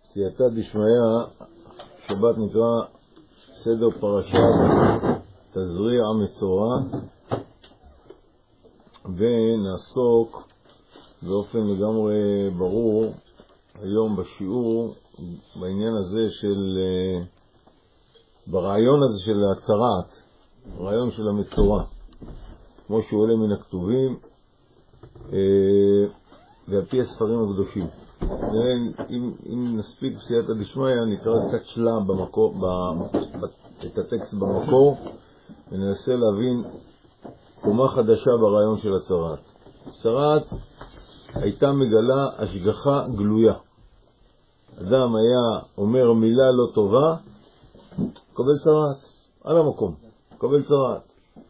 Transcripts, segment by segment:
סייעתא דשמיא, שבת נקרא סדר פרשת תזריע מצורע, ונעסוק באופן לגמרי ברור היום בשיעור בעניין הזה של ברעיון הזה של הצרעת, הרעיון של המצורע, כמו שהוא עולה מן הכתובים ועל פי הספרים הקדושים. אם נספיק בסייעתא דשמיא נקרא קצת שלה את הטקסט במקור וננסה להבין קומה חדשה ברעיון של הצרעת. הצרעת הייתה מגלה השגחה גלויה. אדם היה אומר מילה לא טובה, קבל צרעת, על המקום, קבל צרעת.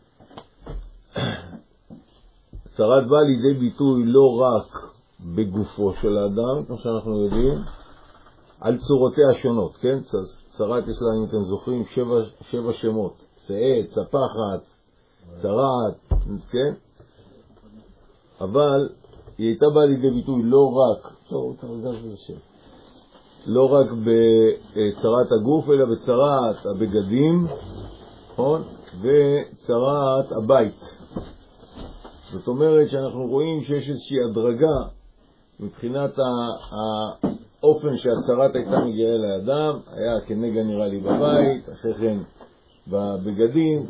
הצרעת באה לידי ביטוי לא רק בגופו של האדם, כמו שאנחנו יודעים, על צורותיה השונות, כן? צרעת יש לה, אם אתם זוכרים, שבע שמות, צעת, צפחת, צרעת, כן? אבל היא הייתה באה לידי ביטוי לא רק בצרעת הגוף, אלא בצרעת הבגדים, נכון? וצרעת הבית. זאת אומרת שאנחנו רואים שיש איזושהי הדרגה מבחינת האופן שהצרעת הייתה מגיעה לאדם, היה כנגע נראה לי בבית, אחרי כן בבגדים,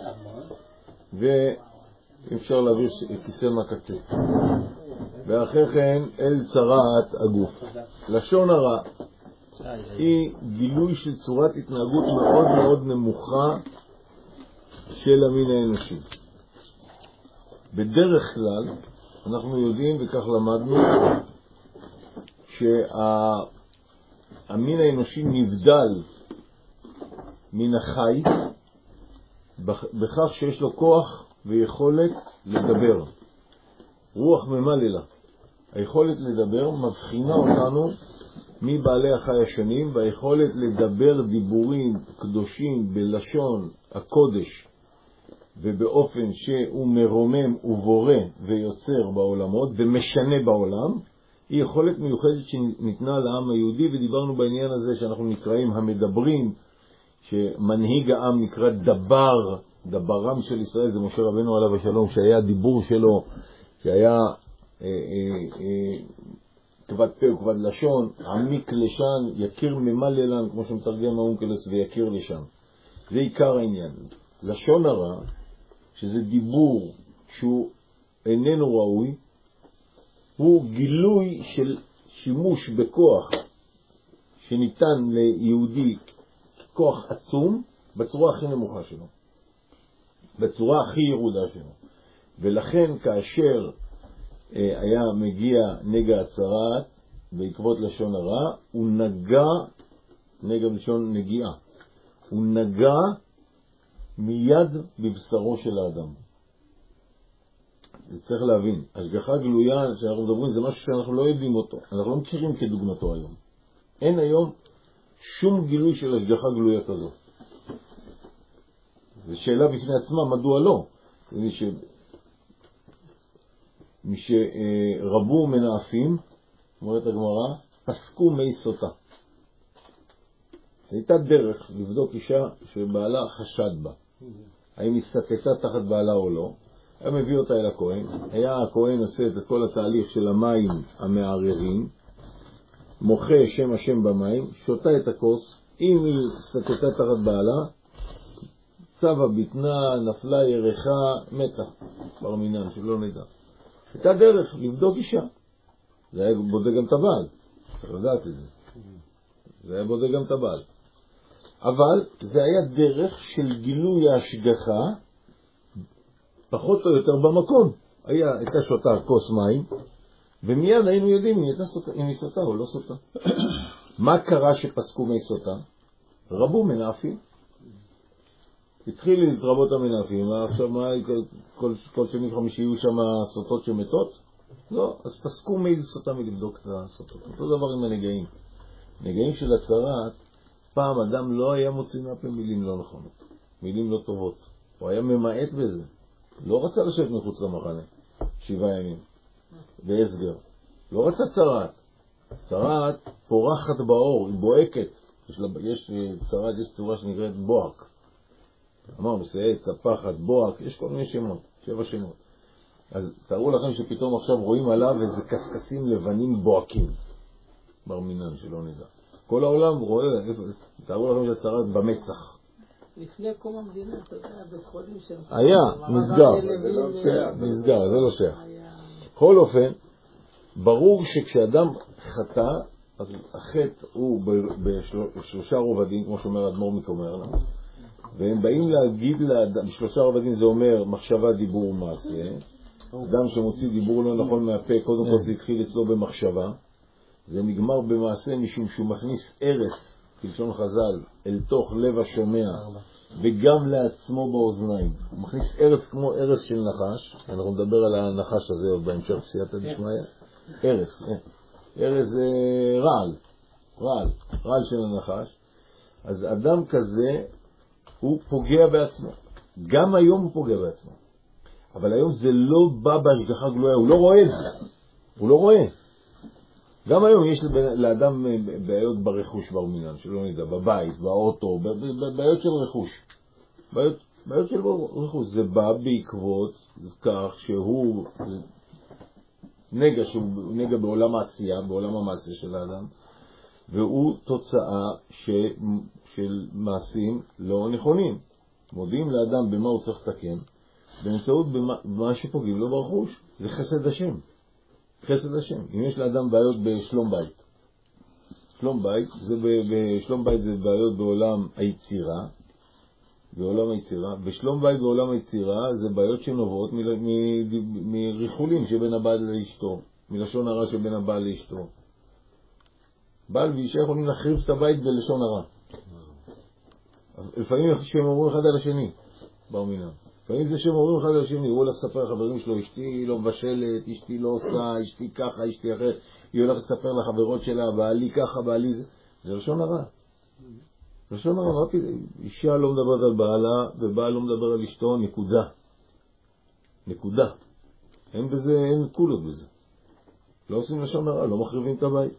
ואפשר להעביר כיסא מקטה. ואחרי כן אל צרעת הגוף. לשון הרע היא גילוי של צורת התנהגות מאוד מאוד נמוכה של המין האנושי. בדרך כלל אנחנו יודעים וכך למדנו שהמין האנושי נבדל מן החי בכך שיש לו כוח ויכולת לדבר. רוח ממללה. היכולת לדבר מבחינה אותנו מבעלי החי השונים, והיכולת לדבר דיבורים קדושים בלשון הקודש ובאופן שהוא מרומם ובורא ויוצר בעולמות ומשנה בעולם, היא יכולת מיוחדת שניתנה לעם היהודי. ודיברנו בעניין הזה שאנחנו נקראים המדברים, שמנהיג העם נקרא דברם של ישראל, זה משה רבנו עליו השלום, שהיה דיבור שלו, שהיה כבד פה וכבד לשון, עמיק לשן, יכיר ממללן, כמו שמתרגם האונקלוס, ויכיר לשן. זה עיקר העניין. לשון הרע, שזה דיבור שהוא איננו ראוי, הוא גילוי של שימוש בכוח שניתן ליהודי כוח עצום בצורה הכי נמוכה שלו, בצורה הכי ירודה שלו. ולכן כאשר היה מגיע נגע הצרעת בעקבות לשון הרע, הוא נגע, נגע בלשון נגיעה, הוא נגע מיד בבשרו של האדם. זה צריך להבין, השגחה גלויה שאנחנו מדברים זה משהו שאנחנו לא יודעים אותו, אנחנו לא מכירים כדוגמתו היום. אין היום שום גילוי של השגחה גלויה כזו. זו שאלה בפני עצמה, מדוע לא? מי שרבו מנאפים, אומרת הגמרא, פסקו מי סוטה. הייתה דרך לבדוק אישה שבעלה חשד בה, האם היא סטטה תחת בעלה או לא. היה מביא אותה אל הכהן, היה הכהן עושה את כל התהליך של המים המערערים, מוחה שם השם במים, שותה את הכוס, אם היא סטטה תחת בעלה, צבה בטנה, נפלה ירחה, מתה, בר מינן, שלא נדע. הייתה דרך לבדוק אישה. זה היה בודק גם את הבעל, צריך לדעת את זה. זה היה בודק גם את הבעל. אבל זה היה דרך של גילוי ההשגחה, פחות או יותר במקום. הייתה שותה כוס מים, ומיד היינו יודעים אם היא סוטה או לא סוטה. מה קרה שפסקו מי סוטה? רבו מנאפים. התחיל להתרבות המנאפים, עכשיו מה, כל שני חמישי יהיו שם סוטות שמתות? לא, אז פסקו מי סוטה מלבדוק את הסוטות. אותו דבר עם הנגעים. נגעים של הצרעת, פעם אדם לא היה מוציא מהפה מילים לא נכונות, מילים לא טובות. הוא היה ממעט בזה. לא רצה לשבת מחוץ למחנה 7 ימים בהסגר. לא רצה צרעת. צרת פורחת באור, היא בוהקת. יש צרת, יש צורה שנקראת בוהק. אמרנו, שעץ, הפחת, בוהק, יש כל מיני שמות, 7 שמות. אז תארו לכם שפתאום עכשיו רואים עליו איזה קסקסים לבנים בוהקים. בר מינן, שלא נדע. כל העולם רואה, תארו לכם שהצרת במצח. לפני קום המדינה, אתה יודע, בית חולים שם. היה, נסגר. נסגר, זה לא שייך. בכל אופן, ברור שכשאדם חטא, אז החטא הוא בשלושה רובדים, כמו שאומר אדמו"ר מקומר לנו, והם באים להגיד לאדם, בשלושה רובדים זה אומר מחשבה, דיבור ומעשה. אדם שמוציא דיבור לא נכון מהפה, קודם כל זה התחיל אצלו במחשבה, זה נגמר במעשה משום שהוא מכניס ערס, כלשון חז"ל, אל תוך לב השומע, וגם לעצמו באוזניים. הוא מכניס ערס כמו ערס של נחש, אנחנו נדבר על הנחש הזה עוד בהמשך בסייעתא דשמיא. ערס, ערס זה רעל של הנחש. אז אדם כזה הוא פוגע בעצמו, גם היום הוא פוגע בעצמו, אבל היום זה לא בא בהשגחה גלויה, הוא לא רואה את זה, הוא לא רואה. גם היום יש לאדם בעיות ברכוש בר מינן, שלא נדע, בבית, באוטו, בעיות של רכוש. בעיות של רכוש, זה בא בעקבות כך שהוא נגע בעולם העשייה, בעולם המעשה של האדם, והוא תוצאה של מעשים לא נכונים. מודיעים לאדם במה הוא צריך לתקן, באמצעות במה שפוגעים לו ברכוש. זה חסד השם. חסד השם. אם יש לאדם בעיות בשלום בית, שלום בית זה בעיות בעולם היצירה, ושלום בית בעולם היצירה זה בעיות שנובעות מריחולים שבין הבעל לאשתו, מלשון הרע שבין הבעל לאשתו. בעל ואישה יכולים להחריב את הבית בלשון הרע. לפעמים שהם אומרים אחד על השני, בר מינן. לפעמים זה שהם אומרים אחד על השני, הוא הולך לספר לחברים שלו, אשתי לא מבשלת, אשתי לא עושה, אשתי ככה, אשתי אחרת. היא הולכת לספר לחברות שלה, בעלי ככה, בעלי זה. זה לשון הרע. לשון הרע, אישה לא מדברת על בעלה, ובעל לא מדבר על אשתו, נקודה. אין בזה, אין קולות בזה. לא עושים לשון הרע, לא מחריבים את הבית.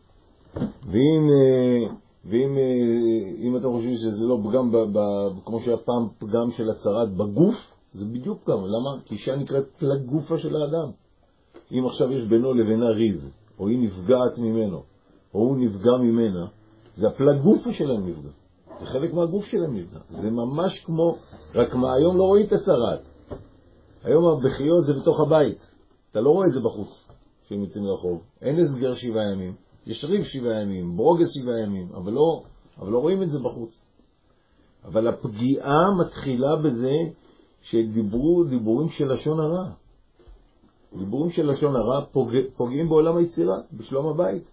ואם אתם חושבים שזה לא פגם, כמו שהיה פעם פגם של הצרת בגוף, זה בדיוק פגם. למה? כי אישה נקראת פלג גופה של האדם. אם עכשיו יש בינו לבינה ריב, או היא נפגעת ממנו, או הוא נפגע ממנה, זה הפלג גופה שלהם נפגע. זה חלק מהגוף שלהם נפגע. זה ממש כמו, רק מה היום לא רואים את הצרת. היום הבחיות זה בתוך הבית. אתה לא רואה את זה בחוץ, שהם יוצאים לרחוב. אין הסגר 7 ימים. יש ריב 7 ימים, ברוגז 7 ימים, אבל לא רואים את זה בחוץ. אבל הפגיעה מתחילה בזה שדיברו דיבורים של לשון הרע. דיבורים של לשון הרע פוגעים בעולם היצירה, בשלום הבית.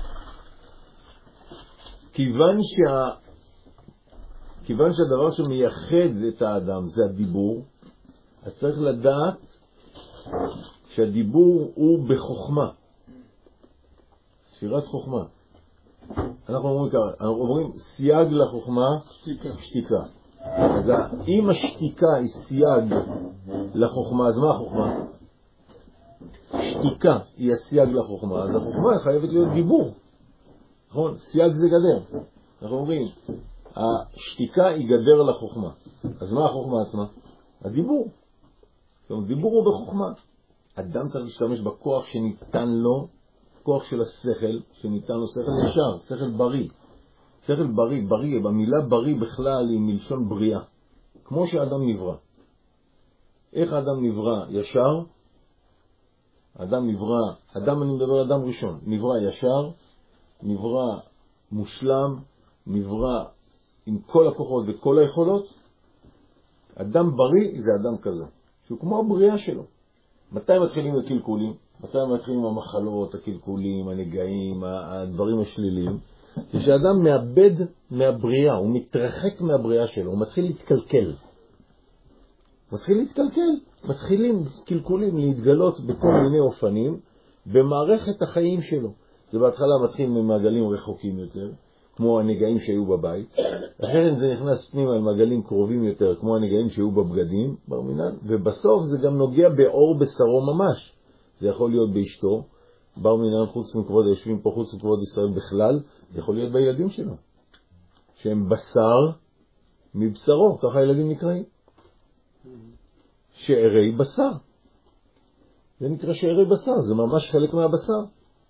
כיוון שהדבר שמייחד את האדם זה הדיבור, אז צריך לדעת שהדיבור הוא בחוכמה. ספירת חוכמה. אנחנו אומרים ככה, אנחנו אומרים סייג לחוכמה, שתיקה. אז אם השתיקה היא סייג לחוכמה, אז מה החוכמה? שתיקה היא הסייג לחוכמה, אז החוכמה חייבת להיות דיבור. נכון? סייג זה גדר. אנחנו אומרים, השתיקה היא גדר לחוכמה. אז מה החוכמה עצמה? הדיבור. זאת אומרת, דיבור הוא בחוכמה. אדם צריך להשתמש בכוח שניתן לו, כוח של השכל, שניתן לו שכל ישר, שכל בריא. שכל בריא, במילה בריא בכלל היא מלשון בריאה. כמו שאדם נברא. איך האדם נברא? ישר. אני מדבר אדם ראשון. נברא ישר, נברא מושלם, נברא עם כל הכוחות וכל היכולות. אדם בריא זה אדם כזה, שהוא כמו הבריאה שלו. מתי מתחילים הקלקולים? מתי מתחילים המחלות, הקלקולים, הנגעים, הדברים השליליים? כשאדם מאבד מהבריאה, הוא מתרחק מהבריאה שלו, הוא מתחיל להתקלקל. מתחילים קלקולים להתגלות בכל מיני אופנים במערכת החיים שלו. זה בהתחלה מתחיל ממעגלים רחוקים יותר, כמו הנגעים שהיו בבית. אחרי זה נכנס פנימה למעגלים קרובים יותר, כמו הנגעים שהיו בבגדים, ובסוף זה גם נוגע באור בשרו ממש. זה יכול להיות באשתו, בר מינן חוץ מכבוד, יושבים פה חוץ מכבוד ישראל בכלל, זה יכול להיות בילדים שלו, שהם בשר מבשרו, ככה הילדים נקראים. שערי בשר. זה נקרא שערי בשר, זה ממש חלק מהבשר.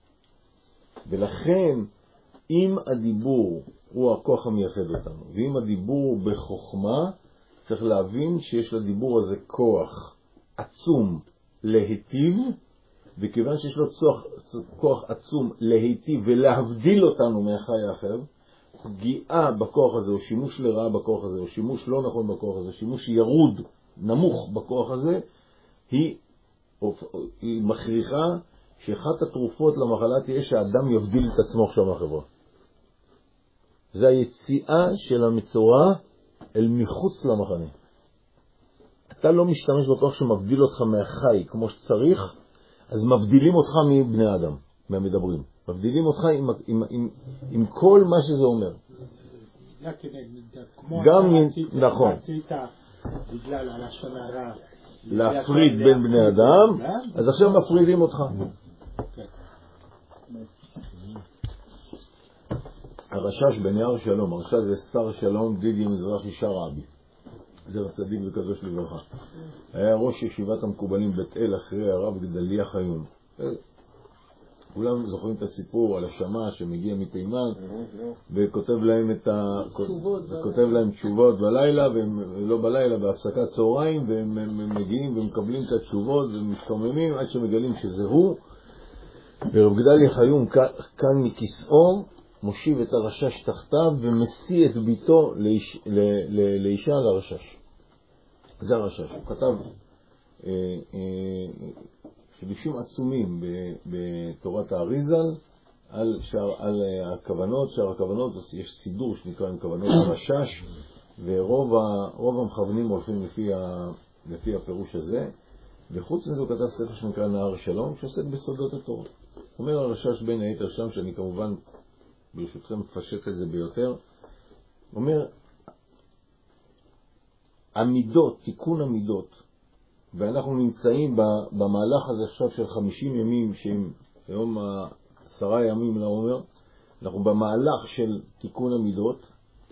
ולכן, אם הדיבור הוא הכוח המייחד אותנו, ואם הדיבור בחוכמה, צריך להבין שיש לדיבור הזה כוח עצום להיטיב, וכיוון שיש לו כוח עצום להיטיב ולהבדיל אותנו מהחי האחר, פגיעה בכוח הזה, או שימוש לרעה בכוח הזה, או שימוש לא נכון בכוח הזה, שימוש ירוד, נמוך בכוח הזה, היא מכריחה שאחת התרופות למחלה תהיה שהאדם יבדיל את עצמו עכשיו מהחברה. זה היציאה של המצורע אל מחוץ למחנה. אתה לא משתמש בכוח שמבדיל אותך מהחי כמו שצריך, אז מבדילים אותך מבני האדם, מהמדברים. מבדילים אותך עם כל מה שזה אומר. גם נכון. בגלל הלשון הרע. להפריד בין בני אדם, אז עכשיו מפרידים אותך. הרשש בנייר שלום, הרשש זה שר שלום דידי מזרחי שרעבי. זה הצדיק וקדוש לברכה. היה ראש ישיבת המקובלים בית אל אחרי הרב גדליה חיון. כולם זוכרים את הסיפור על השמה שמגיע מתימן וכותב להם תשובות בלילה, ולא בלילה, בהפסקת צהריים, והם מגיעים ומקבלים את התשובות ומשתוממים עד שמגלים שזה הוא. ורב גדליה חיון כאן מכיסאו מושיב את הרשש תחתיו ומשיא את ביתו לאישה לרשש. זה הרשש. הוא כתב חידושים עצומים בתורת האריזל על הכוונות, שער הכוונות, יש סידור שנקרא עם כוונות הרשש, ורוב המכוונים הולכים לפי הפירוש הזה. וחוץ מזה הוא כתב ספר שנקרא נהר שלום, שעוסק בסודות התורה. אומר הרשש בין היתר שם, שאני כמובן ברשותכם מפשט את זה ביותר, אומר, המידות, תיקון המידות, ואנחנו נמצאים במהלך הזה עכשיו של 50 ימים, שהם היום 10 ימים לעומר, אנחנו במהלך של תיקון המידות.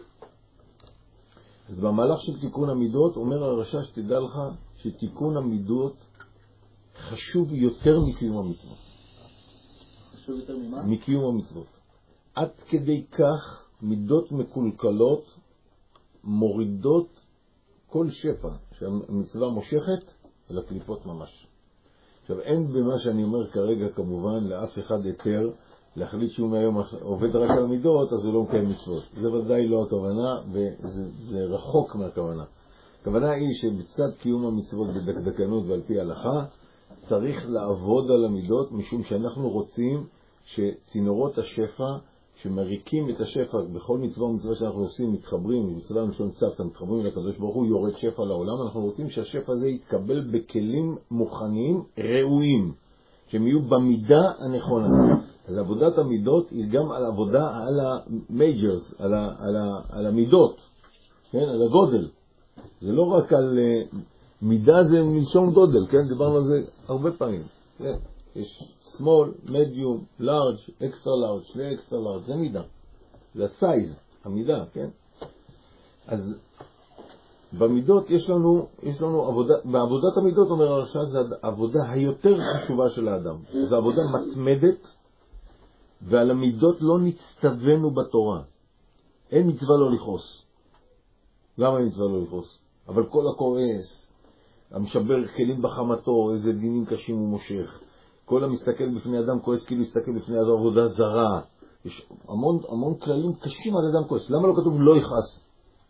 אז במהלך של תיקון המידות, אומר הרשש, תדע לך שתיקון המידות חשוב יותר מקיום המצוות. חשוב יותר ממה? מקיום המצוות. עד כדי כך מידות מקולקלות מורידות כל שפע שהמצווה מושכת אל הקליפות ממש. עכשיו, אין במה שאני אומר כרגע כמובן לאף אחד היתר להחליט שהוא מהיום עובד רק על מידות, אז הוא לא מקיים מצוות. זה ודאי לא הכוונה, וזה רחוק מהכוונה. הכוונה היא שבצד קיום המצוות בדקדקנות ועל פי ההלכה, צריך לעבוד על המידות, משום שאנחנו רוצים שצינורות השפע, שמריקים את השפע בכל מצווה ומצווה שאנחנו עושים, מתחברים, מצווה למשון צוותא, מתחברים לקדוש ברוך הוא, יורד שפע לעולם. אנחנו רוצים שהשפע הזה יתקבל בכלים מוכנים, ראויים, שהם יהיו במידה הנכונה. אז עבודת המידות היא גם על עבודה על המייג'רס, על המידות, כן? על הגודל. זה לא רק על מידה, זה מלשון גודל, כן? דיברנו על זה הרבה פעמים. כן? יש small, medium, large, extra large, שני extra large, זה מידה. זה הסייז, המידה, כן? אז במידות יש לנו עבודה, בעבודת המידות אומר הרש"ש, זה העבודה היותר חשובה של האדם. זו עבודה מתמדת, ועל המידות לא נצטווינו בתורה. אין מצווה לא לכעוס. למה אין מצווה לא לכעוס? אבל כל הכועס, המשבר כלים בחמתו, איזה דינים קשים הוא מושך. כל המסתכל בפני אדם כועס כאילו מסתכל בפני אדם עבודה זרה. יש המון כללים קשים על אדם כועס. למה לא כתוב לא יכעס?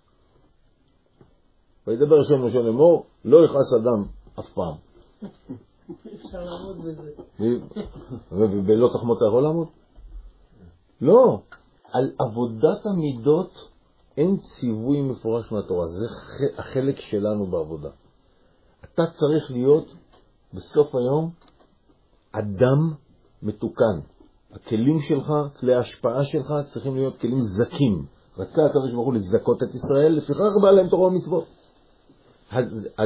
וידבר השם משה לאמור, לא יכעס אדם אף פעם. אפשר לעמוד בזה. ובלא תחמות אתה יכול לעמוד? לא. על עבודת המידות אין ציווי מפורש מהתורה. זה החלק שלנו בעבודה. אתה צריך להיות בסוף היום אדם מתוקן. הכלים שלך, כלי ההשפעה שלך, צריכים להיות כלים זקים. רצה הקדוש ברוך הוא לזכות את ישראל, לפיכך בא להם תורה ומצוות.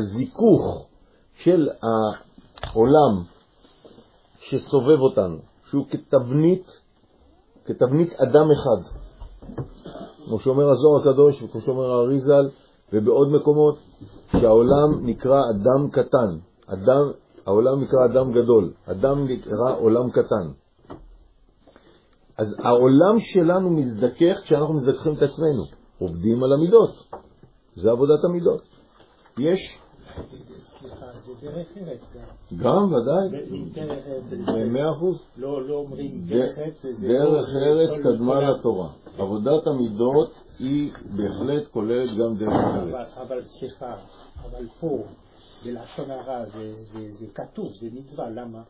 הזיכוך של העולם שסובב אותנו, שהוא כתבנית אדם אחד. כמו שאומר הזוהר הקדוש וכמו שאומר האריזל ובעוד מקומות, שהעולם נקרא אדם קטן. העולם נקרא אדם גדול. אדם נקרא עולם קטן. אז העולם שלנו מזדכך כשאנחנו מזדככים את עצמנו. עובדים על המידות. זה עבודת המידות. יש... סליחה, זה דרך ארץ גם, ודאי. 100%. לא אומרים דרך ארץ. דרך ארץ קדמה לתורה. עבודת המידות היא בהחלט כוללת גם דרך ארץ. אבל סליחה, אבל פה, בלשון הרע, זה כתוב, זה מצווה, למה?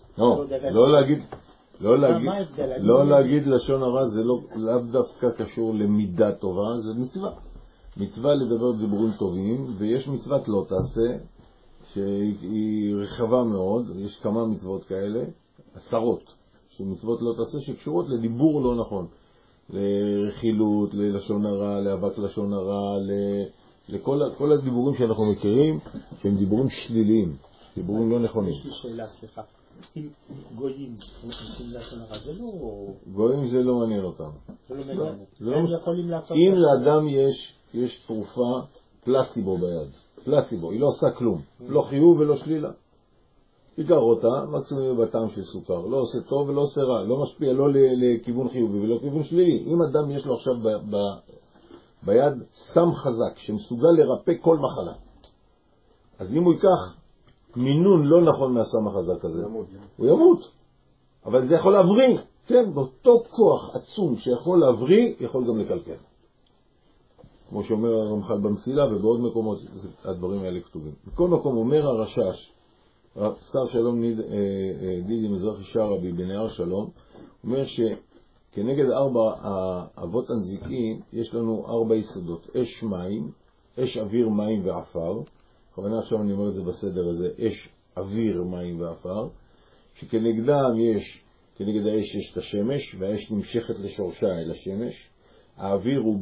לא להגיד לשון הרע זה לאו דווקא קשור למידה טובה, זה מצווה. מצווה לדבר דיבורים טובים, ויש מצוות לא תעשה, שהיא רחבה מאוד, יש כמה מצוות כאלה, עשרות, שמצוות לא תעשה שקשורות לדיבור לא נכון, לרכילות, ללשון הרע, לאבק לשון הרע, לכל הדיבורים שאנחנו מכירים, שהם דיבורים שליליים, דיבורים לא נכונים. יש לי שאלה, סליחה. אם גויים עושים לשון הרע, זה לא... גויים זה לא מעניין אותם. זה לא מעניין. הם יכולים לעשות... אם לאדם יש תרופה פלסיבו ביד, פלסיבו, היא לא עושה כלום, לא חיוב ולא שלילה. עיקר אותה, מקסימום בטעם של סוכר, לא עושה טוב ולא עושה רע, לא משפיע לא לכיוון חיובי ולא לכיוון שלילי. אם אדם יש לו עכשיו ביד סם חזק שמסוגל לרפא כל מחלה, אז אם הוא ייקח מינון לא נכון מהסם החזק הזה, הוא ימות. אבל זה יכול להבריא, כן, באותו כוח עצום שיכול להבריא, יכול גם לקלקל. כמו שאומר הרמח"ל במסילה ובעוד מקומות הדברים האלה כתובים. בכל מקום אומר הרשש, שר שלום דידי מזרחי שרבי בנהר שלום, אומר שכנגד 4 אבות הנזיקין יש לנו 4 יסודות, אש מים, אש אוויר מים ועפר, בכוונה עכשיו אני אומר את זה בסדר הזה, אש אוויר מים ועפר, שכנגדם כנגד האש יש את השמש, והאש נמשכת לשורשה אל השמש, האוויר הוא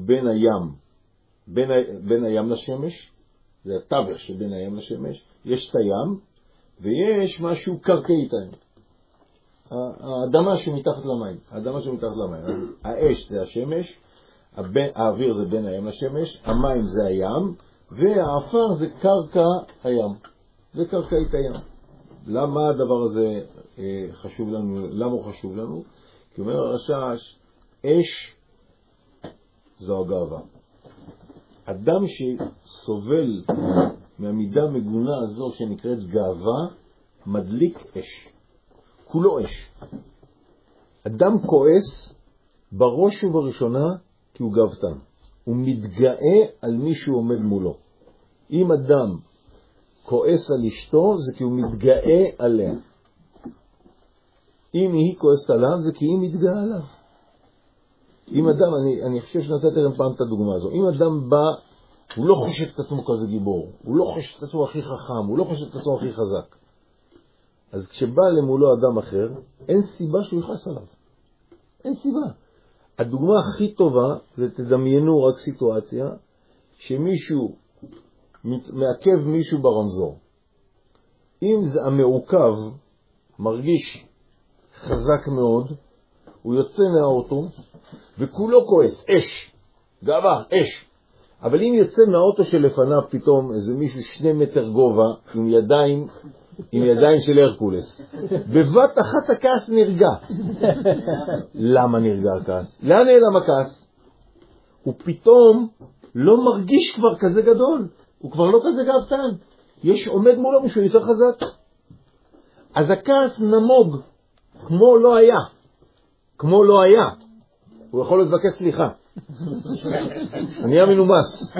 בין הים לשמש, זה התווך שבין הים לשמש, יש את הים, ויש משהו קרקעית הים. האדמה שמתחת למים, אז האש זה השמש, האוויר זה בין הים לשמש, המים זה הים, והאפר זה קרקע הים, זה קרקעית הים. למה הדבר הזה חשוב לנו? למה הוא חשוב לנו? כי אומר הרשש, אש זו הגאווה. אדם שסובל מהמידה מגונה הזו שנקראת גאווה, מדליק אש. כולו אש. אדם כועס בראש ובראשונה כי הוא גאוותן. הוא מתגאה על מי שהוא עומד מולו. אם אדם כועס על אשתו, זה כי הוא מתגאה עליה. אם היא כועסת עליו, זה כי היא מתגאה עליו. אם אדם, אני חושב שנתתי להם פעם את הדוגמה הזו, אם אדם בא, הוא לא חושב את עצמו כזה גיבור, הוא לא חושב את עצמו הכי חכם, הוא לא חושב את עצמו הכי חזק. אז כשבא למולו אדם אחר, אין סיבה שהוא יכעס עליו. אין סיבה. הדוגמה הכי טובה, זה תדמיינו רק סיטואציה, שמישהו מעכב מישהו ברמזור. אם זה המעוכב מרגיש חזק מאוד, הוא יוצא מהאוטו, וכולו כועס, אש, גאווה, אש. אבל אם יוצא מהאוטו שלפניו פתאום איזה מישהו 2 מטר גובה, עם ידיים של הרקולס, בבת אחת הכעס נרגע. למה נרגע הכעס? לאן נעלם הכעס? הוא פתאום לא מרגיש כבר כזה גדול, הוא כבר לא כזה גאוותן. יש עומד מולו מישהו יותר חזק. אז הכעס נמוג, כמו לא היה. הוא יכול לבקש סליחה. אני היה מנומס.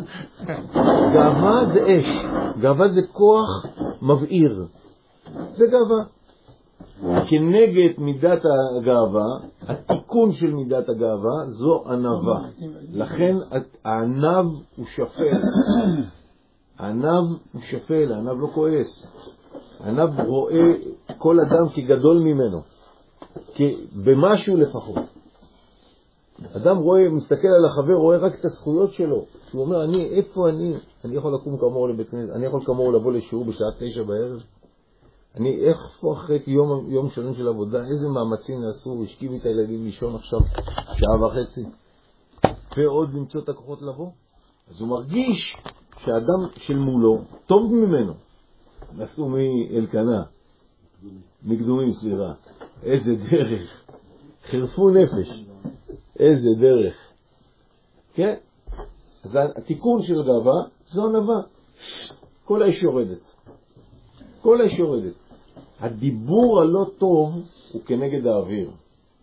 גאווה זה אש. גאווה זה כוח מבעיר. זה גאווה. כנגד מידת הגאווה, התיקון של מידת הגאווה, זו ענווה. לכן הענב הוא שפל. הענב לא כועס. הענב רואה כל אדם כגדול ממנו. במשהו לפחות. אדם מסתכל על החבר, רואה רק את הזכויות שלו. הוא אומר, איפה אני? אני יכול לקום כמוהו לבית כנסת, אני יכול כמוהו לבוא לשיעור בשעה 9 בערב. איך פה אחרי יום שלם של עבודה, איזה מאמצים נעשו, השכיב את הילדים לישון עכשיו שעה וחצי, ועוד למצוא את הכוחות לבוא. אז הוא מרגיש שהאדם של מולו טוב ממנו. נסעו מאלקנה, מקדומים, סליחה. איזה דרך. חירפו נפש. איזה דרך. כן? אז התיקון של גאווה זו ענווה. כל האש יורדת. כל האש יורדת. הדיבור הלא טוב הוא כנגד האוויר.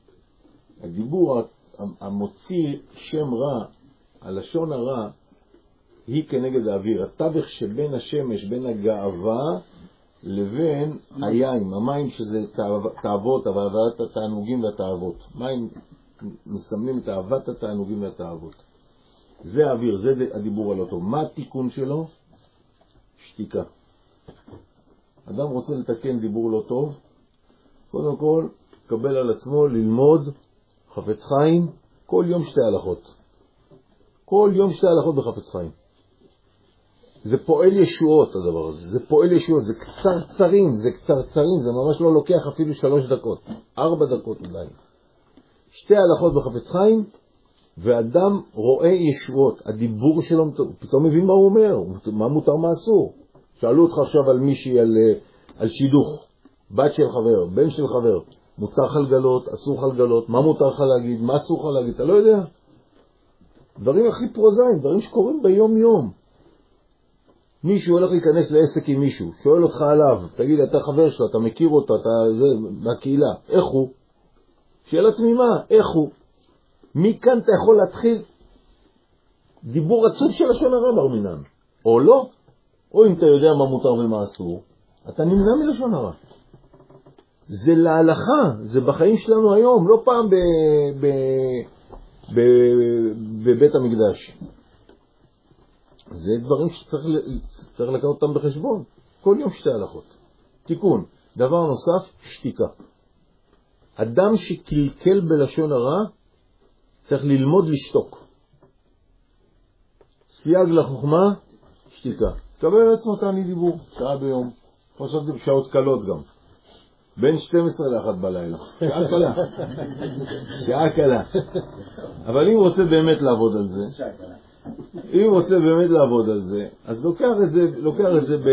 הדיבור המוציא שם רע, הלשון הרע, היא כנגד האוויר. התווך שבין השמש, בין הגאווה לבין היין, המים שזה תאוות, אהבת התענוגים והתאוות. מים מסמלים את אהבת התענוגים והתאוות. זה האוויר, זה הדיבור הלא טוב. מה התיקון שלו? שתיקה. אדם רוצה לתקן דיבור לא טוב, קודם כל, קבל על עצמו ללמוד חפץ חיים, כל יום 2 הלכות. כל יום 2 הלכות בחפץ חיים. זה פועל ישועות הדבר הזה, זה פועל ישועות, זה קצרצרים, זה ממש לא לוקח אפילו 3 דקות, 4 דקות אולי. 2 הלכות בחפץ חיים, ואדם רואה ישועות, הדיבור שלו, פתאום מבין מה הוא אומר, מה מותר, מה אסור. שאלו אותך עכשיו על מישהי, על שידוך, בת של חבר, בן של חבר, מותר לך לגלות, אסור לך לגלות, מה מותר לך להגיד, מה אסור לך להגיד, אתה לא יודע. דברים הכי פרוזיים, דברים שקורים ביום יום. מישהו הולך להיכנס לעסק עם מישהו, שואל אותך עליו, תגיד, אתה חבר שלו, אתה מכיר אותו, אתה מהקהילה, איך הוא? שאלה תמימה, איך הוא? מכאן אתה יכול להתחיל דיבור עצוב של לשון הרע ברמינן, או לא, או אם אתה יודע מה מותר ומה אסור, אתה נמנע מלשון הרע. זה להלכה, זה בחיים שלנו היום, לא פעם בבית המקדש. זה דברים שצריך לקחת אותם בחשבון. כל יום 2 הלכות. תיקון. דבר נוסף, שתיקה. אדם שקלקל בלשון הרע, צריך ללמוד לשתוק. סייג לחוכמה, שתיקה. קבל על עצמו תעני דיבור, שעה ביום. חשבתי בשעות קלות גם. בין 12 ל-1 בלילה. שעה קלה. שעה קלה. אבל אם רוצה באמת לעבוד על זה, אם רוצה באמת לעבוד על זה, אז לוקח את זה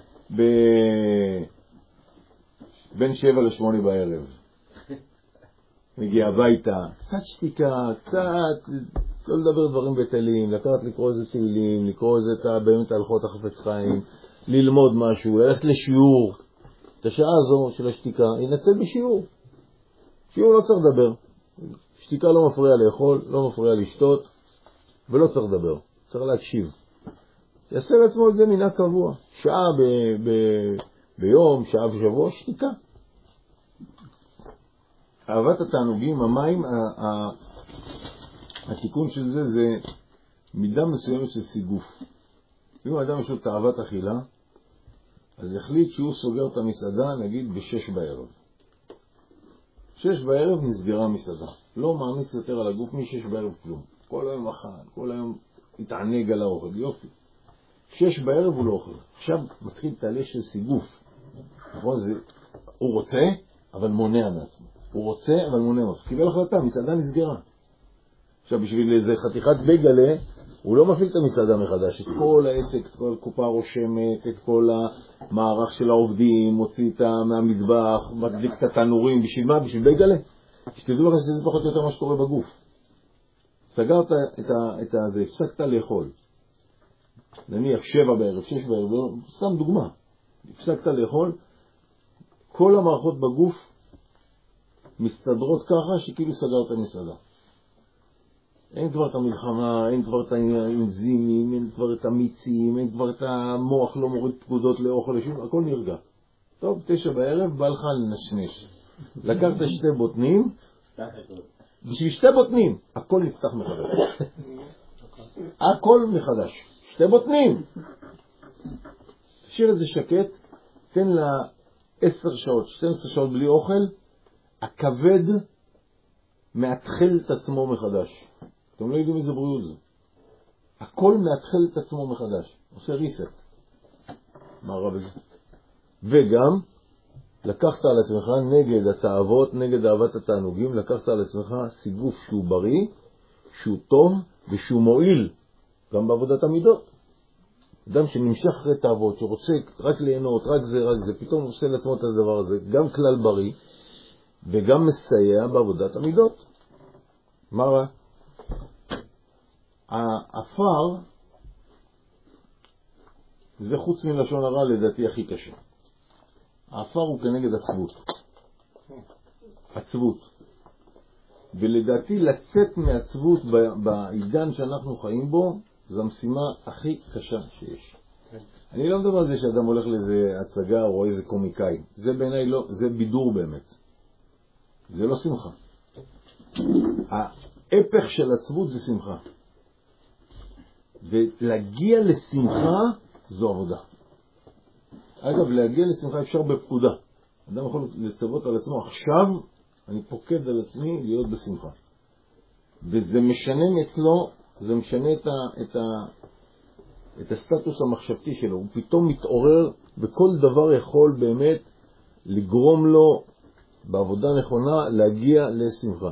בין 7 ל-8 בערב. מגיע הביתה, קצת שתיקה, קצת, לא לדבר דברים בטלים, לקחת לקרוא איזה תהילים, לקרוא איזה באמת הלכות החפץ חיים, ללמוד משהו, ללכת לשיעור. את השעה הזו של השתיקה, ינצל בשיעור. שיעור לא צריך לדבר. שתיקה לא מפריע לאכול, לא מפריע לשתות, ולא צריך לדבר. צריך להקשיב. יעשה לעצמו את זה מנהג קבוע. שעה ביום, שעה בשבוע, שתיקה. אהבת התענוגים, המים, התיקון של זה מידה מסוימת של סיגוף. אם האדם יש לו תאוות אכילה, אז החליט שהוא סוגר את המסעדה, נגיד, ב-6 בערב. 6 בערב נסגרה המסעדה. לא מעמיס יותר על הגוף מ-6 בערב כלום. כל היום אכל, כל היום התענג על האוכל, יופי. 6 בערב הוא לא אוכל. עכשיו מתחיל תהליך של סיגוף. נכון? הוא רוצה, אבל מונע מעצמו. הוא רוצה, אבל מונע מעצמו. קיבל החלטה, מסעדה נסגרה. עכשיו בשביל איזה חתיכת בגלה, הוא לא מפעיל את המסעדה מחדש, את כל העסק, את כל הקופה רושמת, את כל המערך של העובדים, מוציא אותה מהמטבח, מדליק את התנורים, בשביל מה? בשביל בגלה. שתדעו לך שזה פחות או יותר מה שקורה בגוף. סגרת את זה, הפסקת לאכול. נניח 7 בערב, 6 בערב, סתם דוגמה. הפסקת לאכול, כל המערכות בגוף מסתדרות ככה שכאילו סגרת מסעדה. אין כבר את המלחמה, אין כבר את האנזימים, אין כבר את המיצים, אין כבר את המוח לא מוריד פקודות לאוכל, הכל נרגע. טוב, 9 בערב, בא לך לנשנש. לקחת 2 בוטנים, בשביל 2 בוטנים, הכל נפתח מחדש. הכל מחדש. 2 בוטנים. תשאיר את זה שקט, תן לה 10 שעות, 12 שעות בלי אוכל, הכבד מאתחל את עצמו מחדש. אתם לא יודעים איזה בריאות זה. הכל מאתחל את עצמו מחדש. עושה ריסט. מה רע בזה? וגם לקחת על עצמך נגד התאוות, נגד אהבת התענוגים, לקחת על עצמך סיגוף שהוא בריא, שהוא טוב ושהוא מועיל גם בעבודת המידות. אדם שנמשך אחרי תאוות, שרוצה רק ליהנות, רק זה, פתאום הוא עושה לעצמו את הדבר הזה, גם כלל בריא וגם מסייע בעבודת המידות. מה רע? האפר, זה חוץ מלשון הרע לדעתי הכי קשה. האפר הוא כנגד עצבות. עצבות. ולדעתי לצאת מעצבות בעידן שאנחנו חיים בו, זו המשימה הכי קשה שיש. אני לא מדבר על זה שאדם הולך לאיזה הצגה או רואה איזה קומיקאי. זה בעיניי לא, זה בידור באמת. זה לא שמחה. ההפך של עצבות זה שמחה. ולהגיע לשמחה זו עבודה. אגב, להגיע לשמחה אפשר בפקודה. אדם יכול לצוות על עצמו, עכשיו אני פוקד על עצמי להיות בשמחה. וזה משנה אצלו, זה משנה את הסטטוס המחשבתי שלו. הוא פתאום מתעורר, וכל דבר יכול באמת לגרום לו בעבודה נכונה להגיע לשמחה.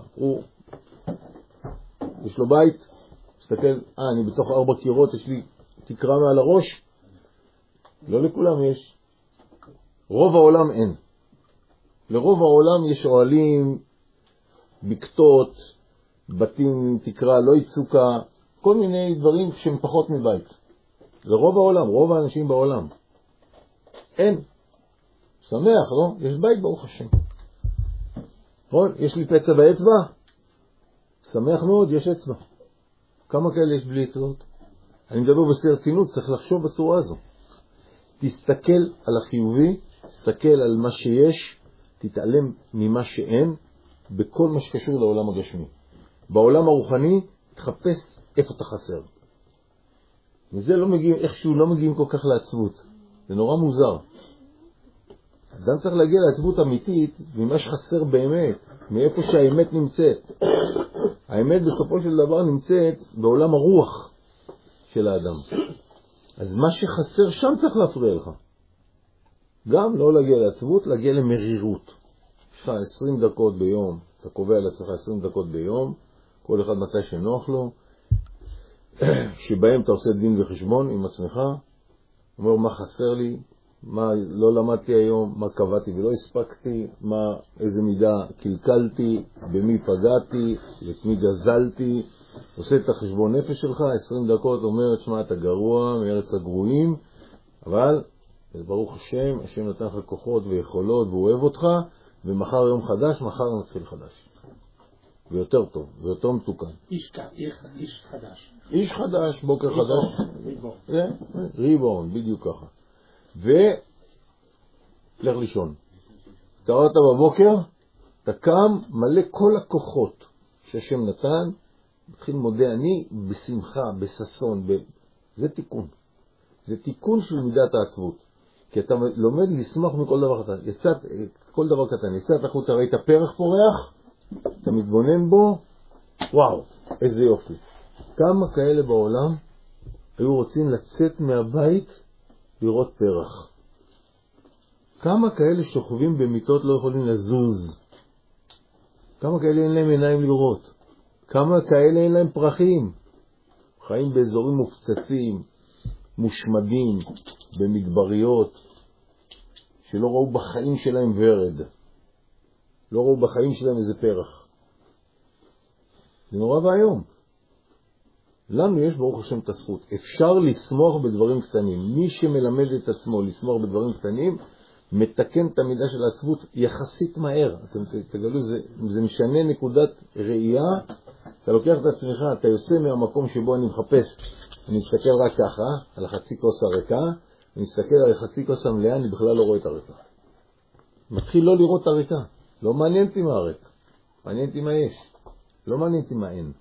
יש לו בית, מסתכל, אני בתוך 4 קירות, יש לי תקרה מעל הראש. לא לכולם יש. רוב העולם אין. לרוב העולם יש אוהלים, בקתות, בתים עם תקרה, לא יצוקה, כל מיני דברים שהם פחות מבית. לרוב העולם, רוב האנשים בעולם. אין. שמח, לא? יש בית ברוך השם. יש לי פצע באצבע? שמח מאוד, יש אצבע. כמה כאלה יש בלי אצבעות? אני מדבר בשיא הרצינות, צריך לחשוב בצורה הזו. תסתכל על החיובי, תסתכל על מה שיש, תתעלם ממה שאין, בכל מה שקשור לעולם הגשמי. בעולם הרוחני, תחפש איפה אתה חסר. וזה לא מגיעים, איכשהו לא מגיעים כל כך לעצבות. זה נורא מוזר. אדם צריך להגיע לעצבות אמיתית, ממה שחסר באמת, מאיפה שהאמת נמצאת. האמת בסופו של דבר נמצאת בעולם הרוח של האדם. אז מה שחסר שם צריך להפריע לך. גם לא להגיע לעצבות, להגיע למרירות. יש לך 20 דקות ביום, אתה קובע לעצמך 20 דקות ביום, כל אחד מתי שנוח לו, שבהם אתה עושה דין וחשבון עם עצמך, אומר מה חסר לי, מה לא למדתי היום, מה קבעתי ולא הספקתי, איזה מידה קלקלתי, במי פגעתי, את מי גזלתי, עושה את החשבון נפש שלך, 20 דקות אומר, תשמע, אתה גרוע מארץ הגרועים, אבל ברוך השם, השם נתן לך כוחות ויכולות והוא אוהב אותך, ומחר יום חדש, מחר נתחיל חדש. ויותר טוב, ויותר מתוקן. איש חדש. איש חדש, בוקר חדש. ריבורן. ריבורן, בדיוק ככה. ולך לישון. אתה רואה בבוקר, אתה קם מלא כל הכוחות שהשם נתן, מתחיל מודה אני בשמחה, בססון. זה תיקון. זה תיקון של מידת העצבות. כי אתה לומד לשמח מכל דבר קטן. כל דבר קטן. יצאת החוצה, ראית פרח פורח, אתה מתבונן בו, וואו, איזה יופי. כמה כאלה בעולם היו רוצים לצאת מהבית לראות פרח. כמה כאלה שוכבים במיטות לא יכולים לזוז. כמה כאלה אין להם עיניים לראות. כמה כאלה אין להם פרחים. חיים באזורים מופצצים, מושמדים, במדבריות, שלא ראו בחיים שלהם ורד. לא ראו בחיים שלהם איזה פרח. זה נורא והיום. לנו יש ברוך השם את הזכות. אפשר לסמוך בדברים קטנים. מי שמלמד את עצמו לסמוך בדברים קטנים, מתקן את המידה של העצבות יחסית מהר. אתם תגלו, זה משנה נקודת ראייה. אתה לוקח את עצמך, אתה יוצא מהמקום שבו אני מחפש. אני מסתכל רק ככה, על החצי כוס הריקה, אני מסתכל על החצי כוס המלאה, אני בכלל לא רואה את הריקה. מתחיל לא לראות את הריקה. לא מעניין אותי מה הריק. מעניין אותי מה יש. לא מעניין אותי מה אין.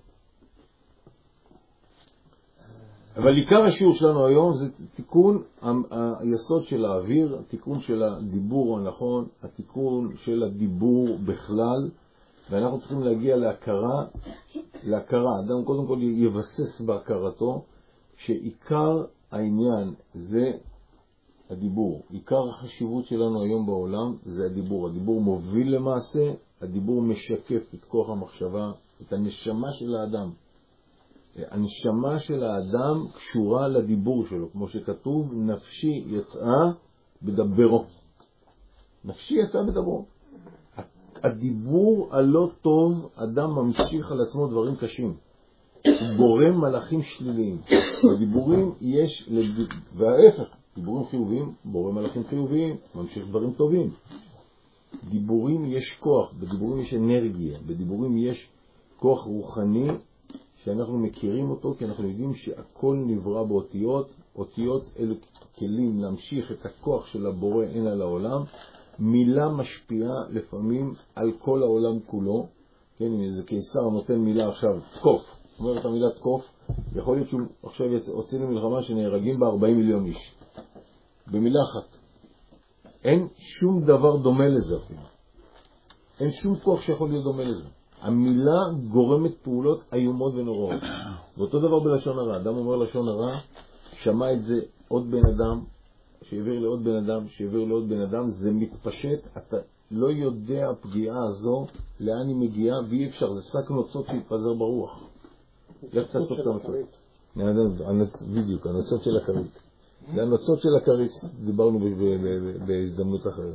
אבל עיקר השיעור שלנו היום זה תיקון היסוד של האוויר, התיקון של הדיבור הנכון, התיקון של הדיבור בכלל, ואנחנו צריכים להגיע להכרה. אדם קודם כל יבסס בהכרתו, שעיקר העניין זה הדיבור. עיקר החשיבות שלנו היום בעולם זה הדיבור. הדיבור מוביל למעשה, הדיבור משקף את כוח המחשבה, את הנשמה של האדם. הנשמה של האדם קשורה לדיבור שלו, כמו שכתוב, נפשי יצאה בדברו. נפשי יצאה בדברו. הדיבור הלא טוב, אדם ממשיך על עצמו דברים קשים. הוא גורם מלאכים שליליים. בדיבורים יש, וההפך, דיבורים חיוביים, גורם מלאכים חיוביים, ממשיך דברים טובים. דיבורים יש כוח, בדיבורים יש אנרגיה, בדיבורים יש כוח רוחני, שאנחנו מכירים אותו, כי אנחנו יודעים שהכל נברא באותיות. אותיות אלו כלים להמשיך את הכוח של הבורא הנה על העולם. מילה משפיעה לפעמים על כל העולם כולו. כן, אם איזה קיסר נותן מילה עכשיו, תקוף, אומר את המילה תקוף, יכול להיות שהוא עכשיו הוציא למלחמה שנהרגים בה 40 מיליון איש. במילה אחת. אין שום דבר דומה לזה אפילו. אין שום כוח שיכול להיות דומה לזה. המילה גורמת פעולות איומות ונוראות. ואותו דבר בלשון הרע. אדם אומר לשון הרע, שמע את זה עוד בן אדם, שהעביר לעוד בן אדם, שהעביר לעוד בן אדם, זה מתפשט, אתה לא יודע הפגיעה הזו, לאן היא מגיעה, ואי אפשר, זה שק נוצות שהתפזר ברוח. איך תעשות את הנוצות? בדיוק, הנוצות של הכרית. זה הנוצות של הכרית, דיברנו בהזדמנות אחרת.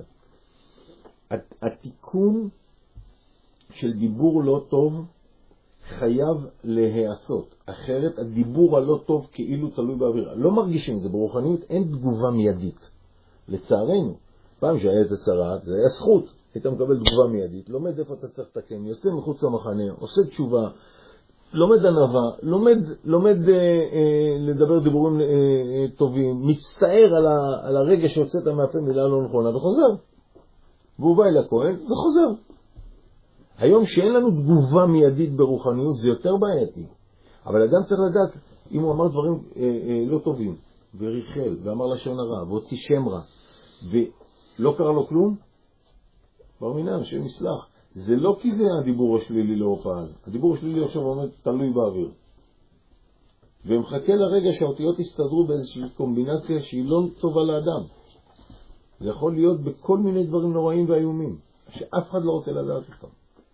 התיקון של דיבור לא טוב חייב להיעשות, אחרת הדיבור הלא טוב כאילו תלוי באוויר. לא מרגישים את זה, ברוחניות אין תגובה מיידית. לצערנו, פעם שהיה את הצרה, זה היה זכות, היית מקבל תגובה מיידית, לומד איפה אתה צריך לתקן, יוצא מחוץ למחנה, עושה תשובה, לומד ענווה, לומד לדבר דיבורים טובים, מצטער על הרגע שהוצאת מהפה מילה לא נכונה וחוזר. והוא בא אל הכהן וחוזר. היום שאין לנו תגובה מיידית ברוחניות זה יותר בעייתי. אבל אדם צריך לדעת, אם הוא אמר דברים לא טובים, וריחל, ואמר לשון הרע, והוציא שם רע, ולא קרה לו כלום, בר מינן, שם יסלח. זה לא כי זה הדיבור השלילי לא פעל. הדיבור השלילי עכשיו אומר תלוי באוויר. ומחכה לרגע שהאותיות יסתדרו באיזושהי קומבינציה שהיא לא טובה לאדם. זה יכול להיות בכל מיני דברים נוראים ואיומים, שאף אחד לא רוצה לדעת אותם.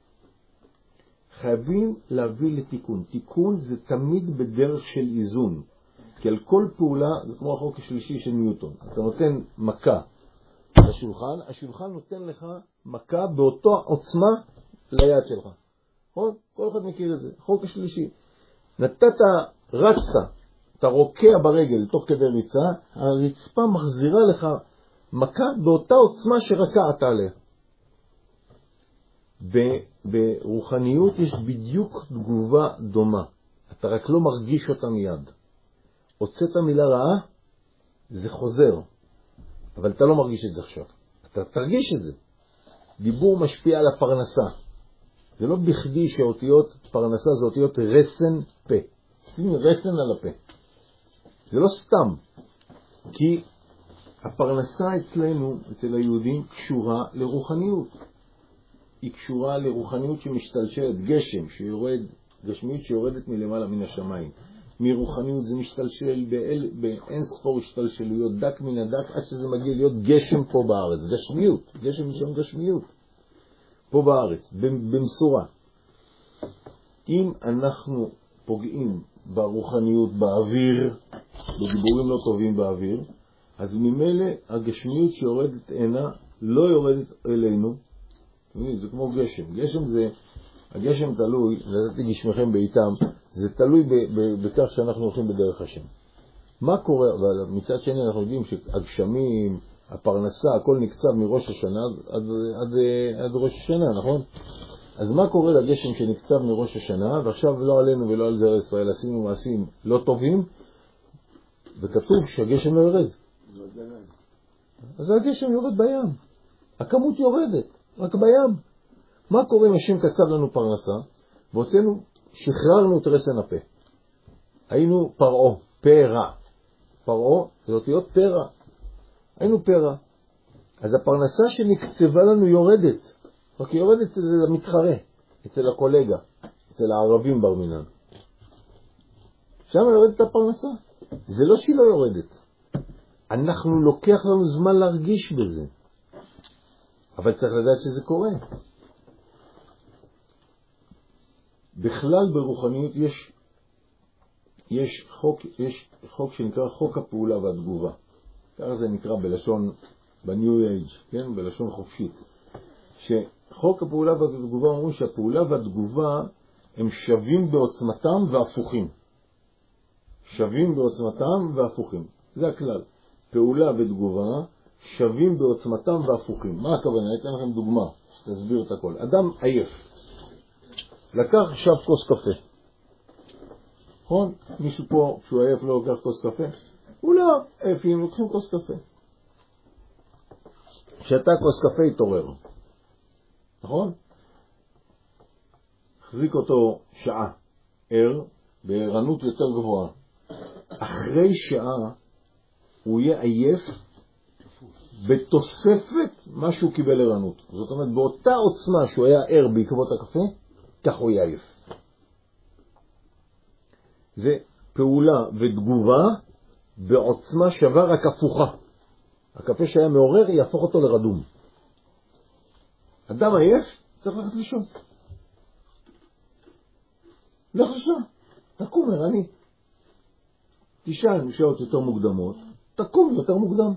חייבים להביא לתיקון. תיקון זה תמיד בדרך של איזון. כי על כל פעולה, זה כמו החוק השלישי של ניוטון. אתה נותן מכה לשולחן, השולחן נותן לך מכה באותו עוצמה ליד שלך. נכון? כל אחד מכיר את זה. החוק השלישי. נתת, רצת, אתה רוקע ברגל תוך כדי ריצה, הרצפה מחזירה לך מכה באותה עוצמה שרקעת עליה. ברוחניות יש בדיוק תגובה דומה. אתה רק לא מרגיש אותה מיד. הוצאת מילה רעה, זה חוזר. אבל אתה לא מרגיש את זה עכשיו. אתה תרגיש את זה. דיבור משפיע על הפרנסה. זה לא בכדי שאותיות פרנסה זה אותיות רסן פה. שים רסן על הפה. זה לא סתם. כי הפרנסה אצלנו, אצל היהודים, קשורה לרוחניות. היא קשורה לרוחניות שמשתלשלת, גשם שיורד, גשמיות שיורדת מלמעלה מן השמיים. מרוחניות זה משתלשל באין ספור השתלשלויות, דק מן הדק, עד שזה מגיע להיות גשם פה בארץ. גשמיות, גשם משום גשמיות. פה בארץ, במסורה. אם אנחנו פוגעים ברוחניות, באוויר, בדיבורים לא טובים באוויר, אז ממילא הגשמיות שיורדת הנה לא יורדת אלינו. זה כמו גשם. גשם זה, הגשם תלוי, נתתי גשמכם בעיתם, זה תלוי בכך שאנחנו הולכים בדרך השם. מה קורה, אבל מצד שני אנחנו יודעים שהגשמים, הפרנסה, הכל נקצב מראש השנה עד ראש השנה, נכון? אז מה קורה לגשם שנקצב מראש השנה, ועכשיו לא עלינו ולא על זרע ישראל, עשינו מעשים לא טובים, וכתוב שהגשם לא יורד. אז הגשם יורד בים. הכמות יורדת, רק בים. מה קורה אם השם קצב לנו פרנסה, והוצאנו, שחררנו את רסן הפה. היינו פרעה, פרע. פרעה זה אותיות פרע. היינו פרע. אז הפרנסה שנקצבה לנו יורדת. רק היא יורדת אצל המתחרה, אצל הקולגה, אצל הערבים בר מינן. שם יורדת הפרנסה. זה לא שהיא לא יורדת. אנחנו לוקח לנו זמן להרגיש בזה. אבל צריך לדעת שזה קורה. בכלל ברוחניות יש חוק שנקרא חוק הפעולה והתגובה. ככה זה נקרא בלשון, בניו אייג', כן? בלשון חופשית. שחוק הפעולה והתגובה אומרים שהפעולה והתגובה הם שווים בעוצמתם והפוכים. שווים בעוצמתם והפוכים. זה הכלל. פעולה ותגובה שווים בעוצמתם והפוכים. מה הכוונה? אני אתן לכם דוגמה, שתסביר את הכל. אדם עייף. לקח שב כוס קפה. נכון? מישהו פה, כשהוא עייף לא לוקח כוס קפה? הוא לא עייפים, לוקחים כוס קפה. כשאתה כוס קפה יתעורר. נכון? החזיק אותו שעה. ער, בערנות יותר גבוהה. אחרי שעה הוא יהיה עייף בתוספת מה שהוא קיבל ערנות. זאת אומרת, באותה עוצמה שהוא היה ער בעקבות הקפה, כך הוא יהיה עייף. זה פעולה ותגובה בעוצמה שווה רק הפוכה. הקפה שהיה מעורר יהפוך אותו לרדום. אדם עייף צריך ללכת לישון. לך לישון. תקום ערני. תישן שעות יותר מוקדמות, תקום יותר מוקדם.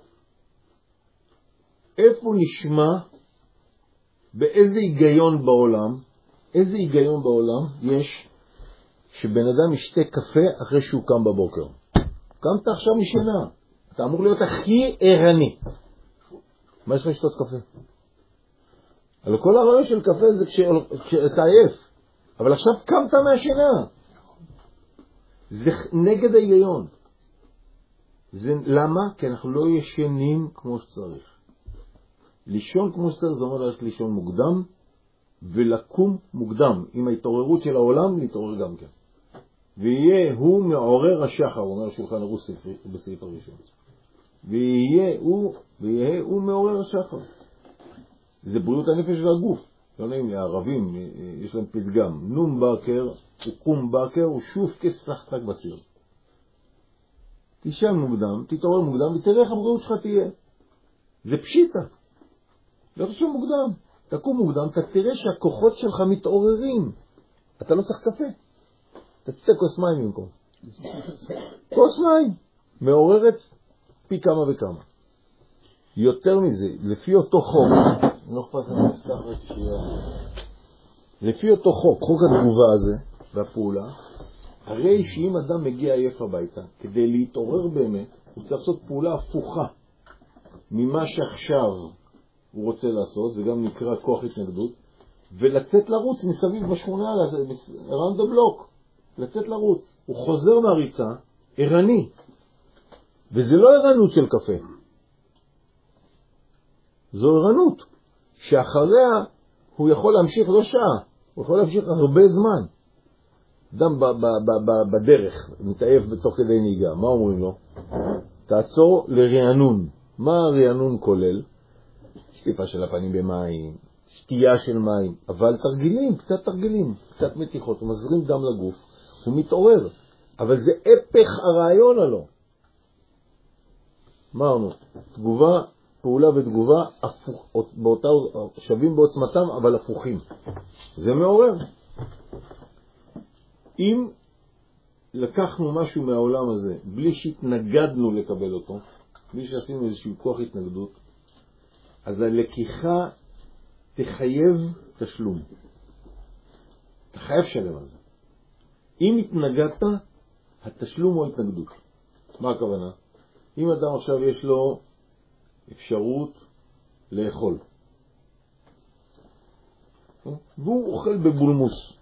איפה נשמע, באיזה היגיון בעולם, איזה היגיון בעולם יש שבן אדם ישתה קפה אחרי שהוא קם בבוקר? קמת עכשיו משינה, אתה אמור להיות הכי ערני. מה יש לך לשתות קפה? על כל הרעיון של קפה זה כשאתה עייף, אבל עכשיו קמת מהשינה. זה נגד ההיגיון. למה? כי אנחנו לא ישנים כמו שצריך. לישון כמו שצריך זה אומר ללכת לישון מוקדם ולקום מוקדם. עם ההתעוררות של העולם להתעורר גם כן. ויהיה הוא מעורר השחר, אומר שולחן ערוך בסעיף הראשון. ויהיה הוא מעורר השחר. זה בריאות הנפש והגוף. לא נעים לי, הערבים יש להם פתגם. נום בקר וקום בקר ושוב כסחתק בסיר. תישן מוקדם, תתעורר מוקדם ותראה איך הבריאות שלך תהיה. זה פשיטה. לא תשן מוקדם. תקום מוקדם, אתה תראה שהכוחות שלך מתעוררים. אתה לא צריך קפה. אתה תצא כוס מים במקום. כוס מים. מעוררת פי כמה וכמה. יותר מזה, לפי אותו חוק, לא אכפת אני אפתח רק שיהיה. לפי אותו חוק התגובה הזה והפעולה, הרי שאם אדם מגיע עייף הביתה, כדי להתעורר באמת, הוא צריך לעשות פעולה הפוכה ממה שעכשיו הוא רוצה לעשות, זה גם נקרא כוח התנגדות, ולצאת לרוץ מסביב בשכונה, around the block, לצאת לרוץ. הוא חוזר מהריצה, ערני, וזה לא ערנות של קפה. זו ערנות, שאחריה הוא יכול להמשיך לא שעה, הוא יכול להמשיך הרבה זמן. אדם בדרך, מתעייף בתוך כדי נהיגה, מה אומרים לו? תעצור לרענון. מה הרענון כולל? שטיפה של הפנים במים, שתייה של מים, אבל תרגילים, קצת מתיחות, הוא מזרים דם לגוף, הוא מתעורר, אבל זה הפך הרעיון עלו. אמרנו, תגובה, פעולה ותגובה באותה, שווים בעוצמתם אבל הפוכים. זה מעורר. אם לקחנו משהו מהעולם הזה בלי שהתנגדנו לקבל אותו, בלי שעשינו איזשהו כוח התנגדות, אז הלקיחה תחייב תשלום. אתה חייב שלם על זה. אם התנגדת, התשלום הוא התנגדות. מה הכוונה? אם אדם עכשיו יש לו אפשרות לאכול, והוא אוכל בבולמוס,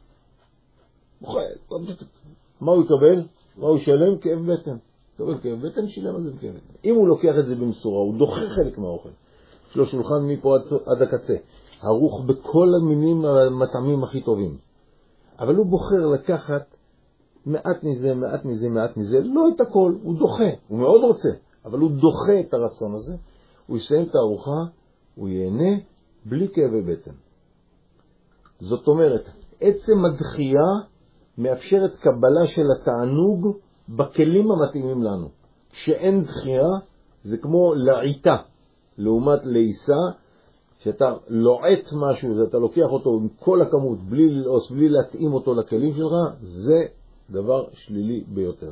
מה הוא יקבל? מה הוא ישלם? כאב בטן. יקבל כאב בטן, שילם על זה בכאב בטן. אם הוא לוקח את זה במשורה, הוא דוחה חלק מהאוכל. יש לו שולחן מפה עד הקצה, ערוך בכל המינים המטעמים הכי טובים. אבל הוא בוחר לקחת מעט מזה, לא את הכל, הוא דוחה, הוא מאוד רוצה, אבל הוא דוחה את הרצון הזה, הוא יסיים את הארוחה, הוא ייהנה בלי כאבי בטן. זאת אומרת, עצם הדחייה מאפשרת קבלה של התענוג בכלים המתאימים לנו. כשאין דחייה, זה כמו לעיתה, לעומת לעיסה, שאתה לועט משהו, אתה לוקח אותו עם כל הכמות, בלי ללעוס, בלי להתאים אותו לכלים שלך, זה דבר שלילי ביותר.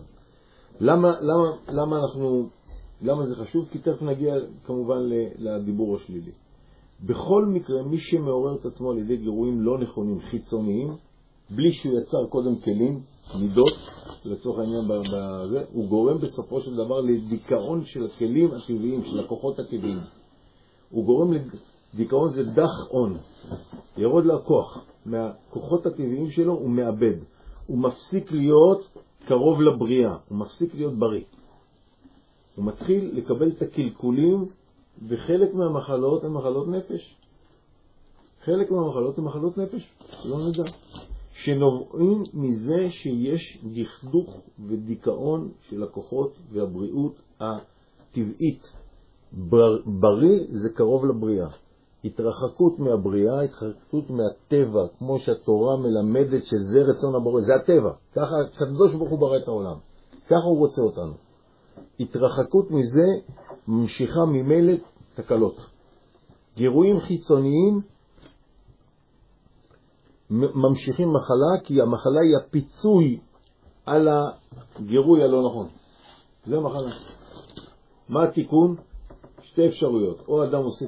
למה זה חשוב? כי תכף נגיע כמובן לדיבור השלילי. בכל מקרה, מי שמעורר את עצמו על ידי גירויים לא נכונים, חיצוניים, בלי שהוא יצר קודם כלים, מידות, לצורך העניין בזה, הוא גורם בסופו של דבר לדיכאון של הכלים הטבעיים, של הכוחות הטבעיים. הוא גורם לדיכאון, זה דח און. ירוד לכוח. מהכוחות הטבעיים שלו הוא מאבד. הוא מפסיק להיות קרוב לבריאה. הוא מפסיק להיות בריא. הוא מתחיל לקבל את הקלקולים, וחלק מהמחלות הן מחלות נפש. חלק מהמחלות הן מחלות נפש. לא נדע. שנובעים מזה שיש דכדוך ודיכאון של הכוחות והבריאות הטבעית. בריא זה קרוב לבריאה. התרחקות מהבריאה, התרחקות מהטבע, כמו שהתורה מלמדת שזה רצון הבורא, זה הטבע. ככה הקדוש ברוך הוא ברא את העולם. ככה הוא רוצה אותנו. התרחקות מזה ממשיכה ממילא תקלות. גירויים חיצוניים ממשיכים מחלה, כי המחלה היא הפיצוי על הגירוי הלא נכון. זה מחלה. מה התיקון? שתי אפשרויות. או אדם עושה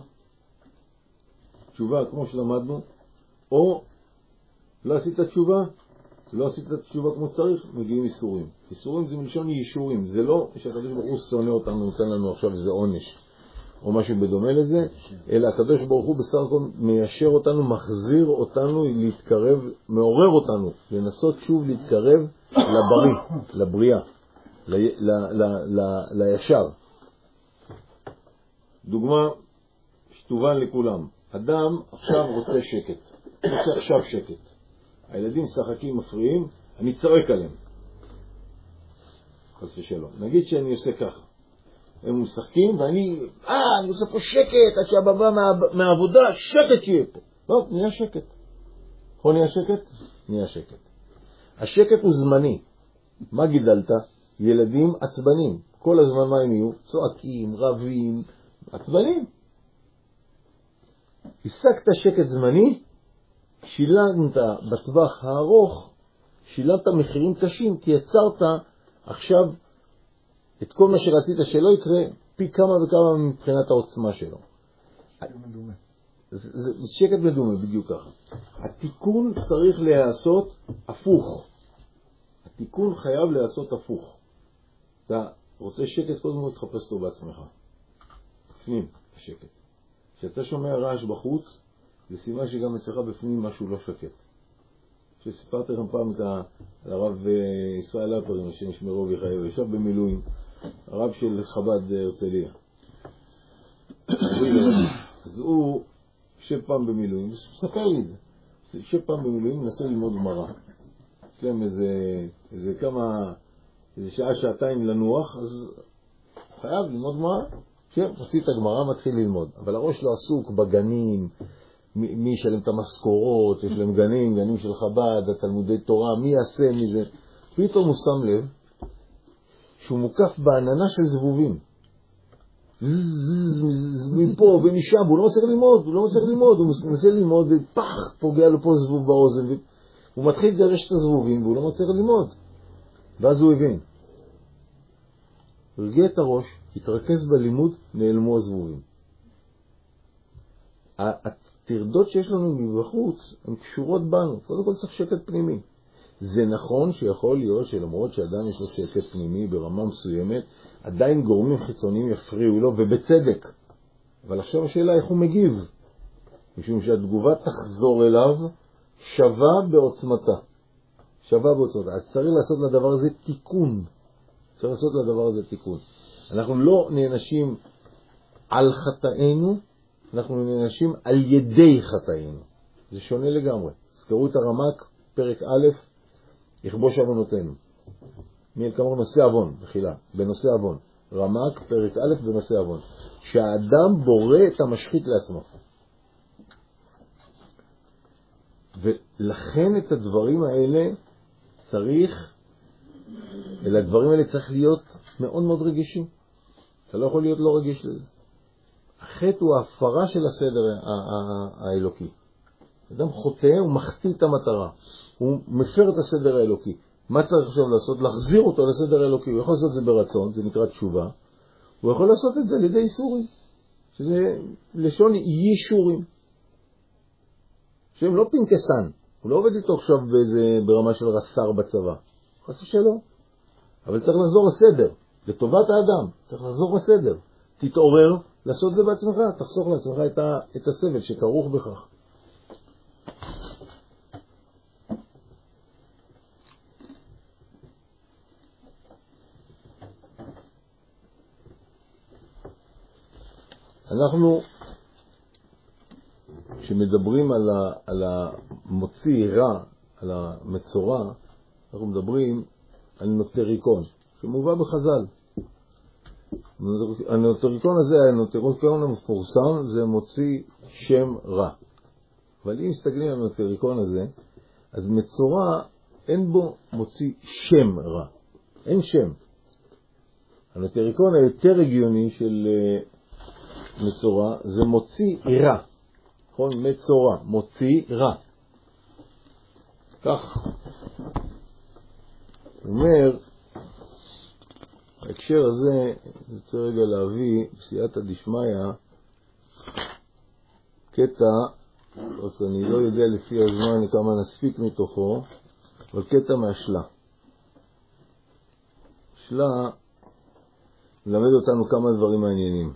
תשובה כמו שלמדנו, או לא עשית תשובה כמו צריך, מגיעים איסורים. איסורים זה מלשון יישורים. זה לא שהקדוש ברוך הוא שונא אותנו, נותן לנו עכשיו איזה עונש או משהו בדומה לזה, אלא הקדוש ברוך הוא בסך הכל מיישר אותנו, מחזיר אותנו להתקרב, מעורר אותנו לנסות שוב להתקרב לבריא, לבריאה, לישר. דוגמה שתובן לכולם. אדם עכשיו רוצה שקט. הילדים שחקים מפריעים, אני צועק עליהם. חס ושלום. נגיד שאני עושה ככה. הם משחקים ואני עושה פה שקט, עד שהבא מהעבודה, שקט שיהיה פה. לא, נהיה שקט. נהיה שקט. השקט הוא זמני. מה גידלת? ילדים עצבנים. כל הזמן מה הם יהיו? צועקים, רבים, עצבנים. השגת שקט זמני, שילמת בטווח הארוך, שילמת מחירים קשים, כי יצרת עכשיו את כל מה שרצית שלא יקרה, פי כמה וכמה מבחינת העוצמה שלו. זה שקט מדומה, בדיוק ככה. התיקון צריך להיעשות הפוך. התיקון חייב להיעשות הפוך. אתה רוצה שקט, קודם כל תחפש אותו בעצמך. בפנים, השקט. כשאתה שומע רעש בחוץ, זה סימן שגם אצלך בפנים משהו לא שקט. שסיפרתי לכם פעם את הרב ישראל אלפרין, השם ישמרו ויחייב, ישב במילואים, הרב של חב"ד הרצליה. אז הוא יושב פעם במילואים, וספר לי את זה. יושב פעם במילואים, מנסה ללמוד גמרא. יש להם איזה שעה, שעתיים לנוח, אז חייב ללמוד גמרא. עשית את הגמרא, מתחיל ללמוד. אבל הראש לא עסוק בגנים, מי ישלם את המשכורות, יש להם גנים של חב"ד, התלמודי תורה, מי יעשה מזה. פתאום הוא שם לב שהוא מוקף בעננה של זבובים. מפה ומשם, הוא לא מצליח ללמוד, הוא מנסה ללמוד, ופח, פוגע לו פה זבוב באוזן, הוא מתחיל לגרש את הזבובים, והוא לא מצליח ללמוד. ואז הוא הבין. הרגיע את הראש, התרכז בלימוד, נעלמו הזבובים. הטרדות שיש לנו מבחוץ, הן קשורות בנו. קודם כל צריך שקט פנימי. זה נכון שיכול להיות שלמרות שאדם יש לו שקט פנימי ברמה מסוימת, עדיין גורמים חיצוניים יפריעו לו, ובצדק. אבל עכשיו השאלה איך הוא מגיב. משום שהתגובה תחזור אליו שווה בעוצמתה. אז צריך לעשות לדבר הזה תיקון. אנחנו לא נענשים על חטאינו, אנחנו נענשים על ידי חטאינו. זה שונה לגמרי. זכרו את הרמק, פרק א', יכבוש עוונותינו. כמו נושא עוון, בנושא עוון. רמק, פרק א', בנושא עוון. שהאדם בורא את המשחית לעצמו. ולכן את הדברים האלה צריך להיות מאוד מאוד רגישים. אתה לא יכול להיות לא רגיש לזה. החטא הוא ההפרה של הסדר האלוקי. אדם חוטא, הוא מחטיא את המטרה. הוא מפר את הסדר האלוקי. מה צריך עכשיו לעשות? להחזיר אותו לסדר האלוקי. הוא יכול לעשות את זה ברצון, זה נקרא תשובה. הוא יכול לעשות את זה על ידי איסורים, שזה לשון יישורים. שהם לא פנקסן. הוא לא עובד איתו עכשיו ברמה של רס"ר בצבא. חס ושלום. אבל צריך לחזור לסדר. לטובת האדם. צריך לחזור לסדר. תתעורר, לעשות את זה בעצמך. תחסוך לעצמך את הסבל שכרוך בכך. אנחנו, כשמדברים על המוציא רע, על המצורע, אנחנו מדברים על נוטריקון, שמובא בחז"ל. הנוטריקון הזה, הנוטריקון המפורסם, זה מוציא שם רע. אבל אם מסתכלים על הנוטריקון הזה, אז מצורע אין בו מוציא שם רע. אין שם. הנוטריקון היותר הגיוני של מצורע זה מוציא רע. נכון? מצורע, מוציא רע. כך אומר, בהקשר הזה, אני רוצה רגע להביא בסייעתא דשמיא קטע, אני לא יודע לפי הזמן כמה נספיק מתוכו, אבל קטע מהשלה. שלה מלמד אותנו כמה דברים מעניינים.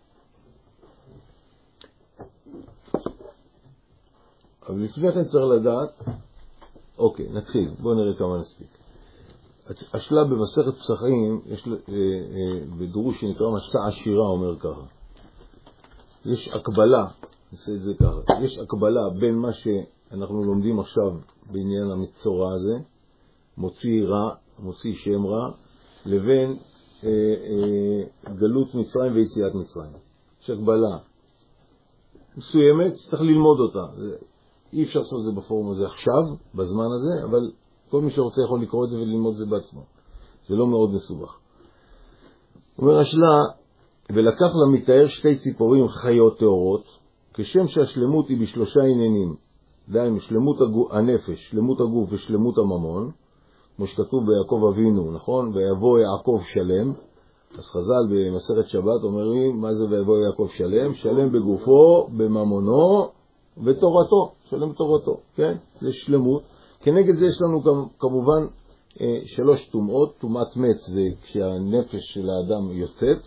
אבל לפני כן צריך לדעת, אוקיי, נתחיל, בואו נראה כמה נספיק. השלה במסכת פסחים, יש בדרוש שנקרא מסע השירה, אומר ככה. יש הקבלה, נעשה את זה ככה, יש הקבלה בין מה שאנחנו לומדים עכשיו בעניין המצורע הזה, מוציא רע, מוציא שם רע, לבין גלות מצרים ויציאת מצרים. יש הקבלה מסוימת, צריך ללמוד אותה. אי אפשר לעשות את זה בפורום הזה עכשיו, בזמן הזה, אבל כל מי שרוצה יכול לקרוא את זה וללמוד את זה בעצמו. זה לא מאוד מסובך. אומר השלה, ולקח למתאר שתי ציפורים חיות תאורות, כשם שהשלמות היא בשלושה עניינים, דהיינו שלמות הנפש, שלמות הגוף ושלמות הממון, כמו שכתוב ביעקב אבינו, נכון? ויבוא יעקב שלם. אז חז"ל במסכת שבת אומרים, מה זה ויבוא יעקב שלם? שלם בגופו, בממונו ותורתו, שלם תורתו, כן? זה שלמות. כנגד זה יש לנו כמובן שלוש טומאות. טומאת מת זה כשהנפש של האדם יוצאת.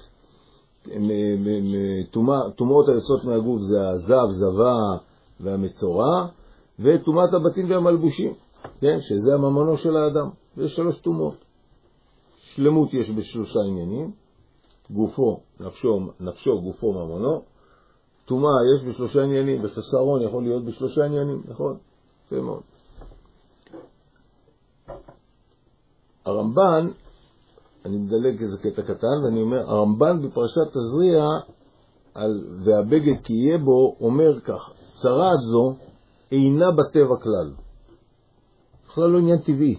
טומאות היוצאות מהגוף זה הזב, זבה והמצורע, וטומאת הבתים והמלבושים, כן? שזה הממונו של האדם. יש שלוש טומאות. שלמות יש בשלושה עניינים, גופו, נפשו, גופו, ממונו. טומאה יש בשלושה עניינים, וחסרון יכול להיות בשלושה עניינים, נכון? זה מאוד. הרמב"ן, אני מדלג איזה קטע קטן, ואני אומר, הרמב"ן בפרשת תזריע, והבגד כי יהיה בו, אומר כך, צרעת זו אינה בטבע כלל. בכלל לא עניין טבעי.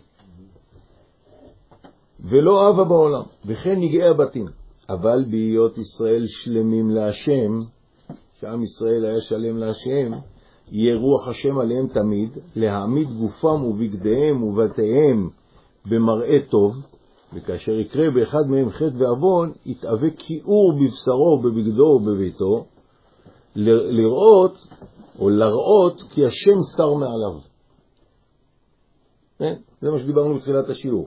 ולא אהבה בעולם, וכן נגעי הבתים. אבל בהיות ישראל שלמים להשם, שעם ישראל היה שלם להשם, יהיה רוח השם עליהם תמיד, להעמיד גופם ובגדיהם ובתיהם במראה טוב, וכאשר יקרה באחד מהם חטא ועוון, יתאווה כיעור בבשרו ובבגדו ובביתו, לראות או לראות כי השם שר מעליו. זה מה שדיברנו בתחילת השיעור.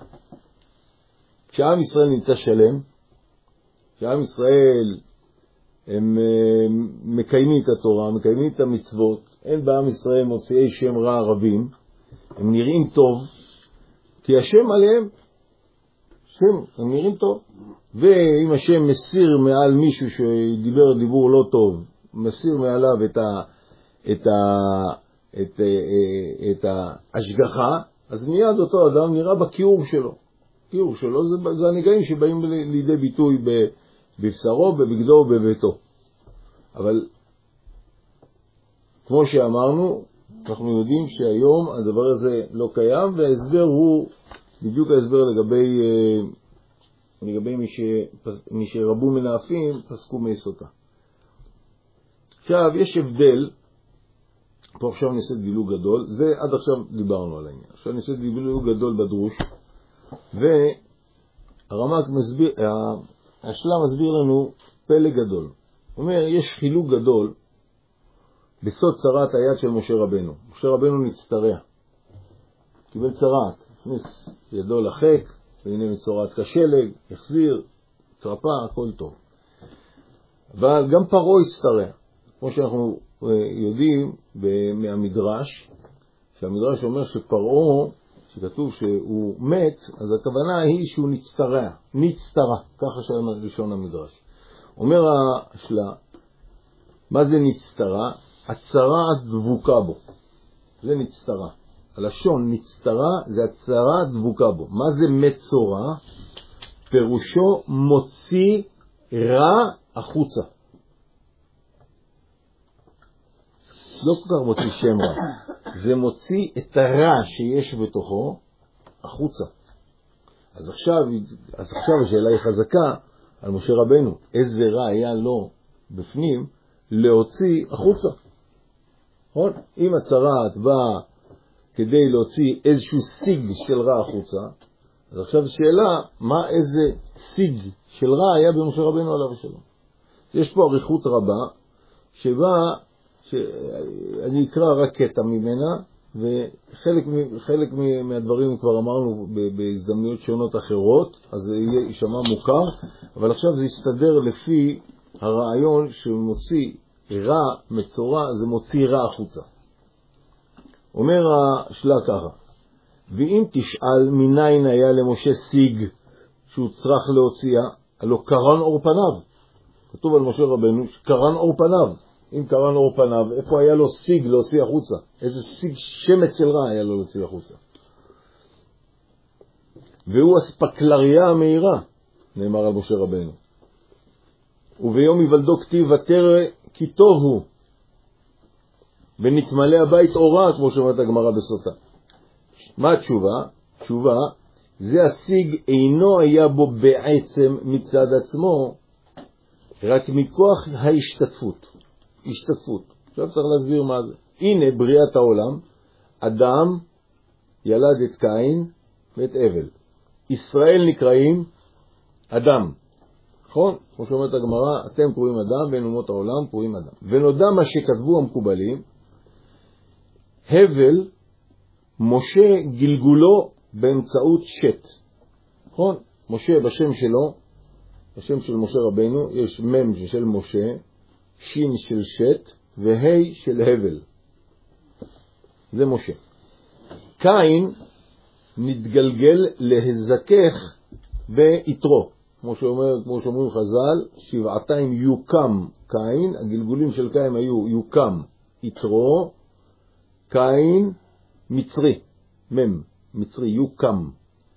כשעם ישראל נמצא שלם, כשעם ישראל הם מקיימים את התורה, מקיימים את המצוות, אין בעם ישראל מוציאי שם רע רבים, הם נראים טוב, כי השם עליהם, הם נראים טוב. ואם השם מסיר מעל מישהו שדיבר דיבור לא טוב, מסיר מעליו את ההשגחה, אז מיד אותו אדם נראה בכיעור שלו. כיעור שלו זה הנגעים שבאים לידי ביטוי בבשרו, בבגדו ובביתו. אבל כמו שאמרנו, אנחנו יודעים שהיום הדבר הזה לא קיים, וההסבר הוא בדיוק ההסבר לגבי לגבי מי שרבו מנאפים, פסקו מיסותה. עכשיו, יש הבדל, פה עכשיו נעשה דילוג גדול, זה עד עכשיו דיברנו על העניין. עכשיו נעשה דילוג גדול בדרוש, והרמ"ק מסביר, השלם מסביר לנו פלא גדול. הוא אומר, יש חילוק גדול בסוד צרת היד של משה רבנו. משה רבנו נצטרע, קיבל צרת, הכניס ידו לחק, והנה מצורעת כשלג, החזיר, טרפה, הכל טוב. אבל גם פרעה הצטרע, כמו שאנחנו יודעים מהמדרש, שהמדרש אומר שפרעה, שכתוב שהוא מת, אז הכוונה היא שהוא נצטרע, ככה שאומר ראשון המדרש. אומר השלה, מה זה נצטרע? הצרה דבוקה בו, זה נצטרע. הלשון נצטרע זה הצרה דבוקה בו. מה זה מצורע? פירושו מוציא רע החוצה. לא כל כך מוציא שם רע, זה מוציא את הרע שיש בתוכו החוצה. אז עכשיו השאלה היא חזקה על משה רבנו, איזה רע היה לו בפנים להוציא החוצה. נכון? אם הצרת באה כדי להוציא איזשהו סיג של רע החוצה, אז עכשיו שאלה, איזה סיג של רע היה במשה רבנו עליו השלום. יש פה אריכות רבה, שאני אקרא רק קטע ממנה, וחלק מהדברים כבר אמרנו בהזדמנויות שונות אחרות, אז זה יישמע מוכר, אבל עכשיו זה יסתדר לפי הרעיון שמוציא רע מצורע, זה מוציא רע החוצה. אומר השלה ככה, ואם תשאל מניין היה למשה סיג שהוא צריך להוציאה, הלא קרן אור פניו. כתוב על משה רבנו שקרן אור פניו. אם קרן אור פניו, איפה היה לו סיג להוציא החוצה? איזה סיג שמץ של רע היה לו להוציא החוצה? והוא הספקלריה המהירה, נאמר על משה רבנו. וביום יוולדו כתיב ותרא כי טוב הוא, ונתמלא הבית אורה, כמו שאומרת הגמרא בסוטה. מה התשובה? תשובה, זה הסיג אינו היה בו בעצם מצד עצמו, רק מכוח ההשתתפות. עכשיו צריך להסביר מה זה. הנה בריאת העולם, אדם ילד את קין ואת אבל. ישראל נקראים אדם. נכון? כמו שאומרת הגמרא, אתם קוראים אדם, בין אומות העולם קוראים אדם. ונודע מה שכתבו המקובלים, הבל, משה גלגולו באמצעות שט. נכון? משה בשם שלו, בשם של משה רבנו, יש מם של משה, שין של שט, והי של הבל. זה משה. קין מתגלגל להזכך ביתרו. כמו שאומרים חז"ל, שבעתיים יוקם קין, הגלגולים של קין היו יוקם יתרו, קין מצרי, מצרי, יוקם.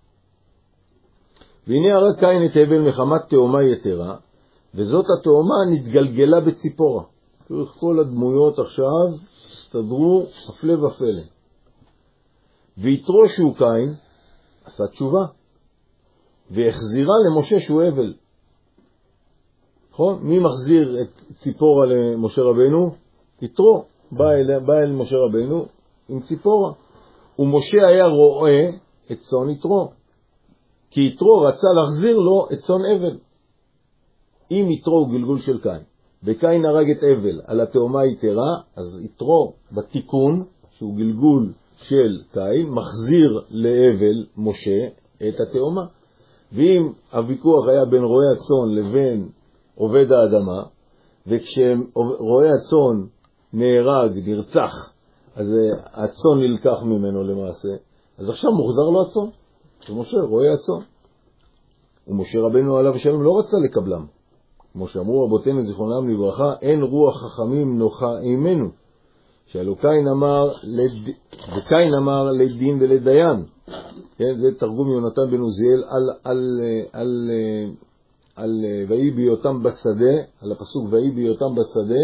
והנה הרג קין את הבל מחמת תאומה יתרה, וזאת התאומה נתגלגלה בציפורה. כל הדמויות עכשיו הסתדרו הפלא ופלא. ויתרו שהוא קין עשה תשובה, והחזירה למשה שהוא הבל. נכון? מי מחזיר את ציפורה למשה רבנו? יתרו. בא אל משה רבנו עם ציפורה. ומשה היה רואה את צאן יתרו, כי יתרו רצה להחזיר לו את צאן הבל. אם יתרו הוא גלגול של קין, וקין הרג את הבל על התאומה יתרה, אז יתרו בתיקון, שהוא גלגול של קין, מחזיר להבל משה את התאומה. ואם הוויכוח היה בין רועי הצאן לבין עובד האדמה, וכשרועי הצאן נהרג, נרצח, אז הצאן נלקח ממנו למעשה, אז עכשיו מוחזר לו הצאן. זה משה, רועי הצאן. ומשה רבנו עליו השלום לא רצה לקבלם. כמו שאמרו רבותינו זיכרונם לברכה, אין רוח חכמים נוחה עימנו. שאלו קין אמר לדין ולדיין. כן, זה תרגום יונתן בן עוזיאל על ויהי בהיותם בשדה, על הפסוק ויהי בהיותם בשדה,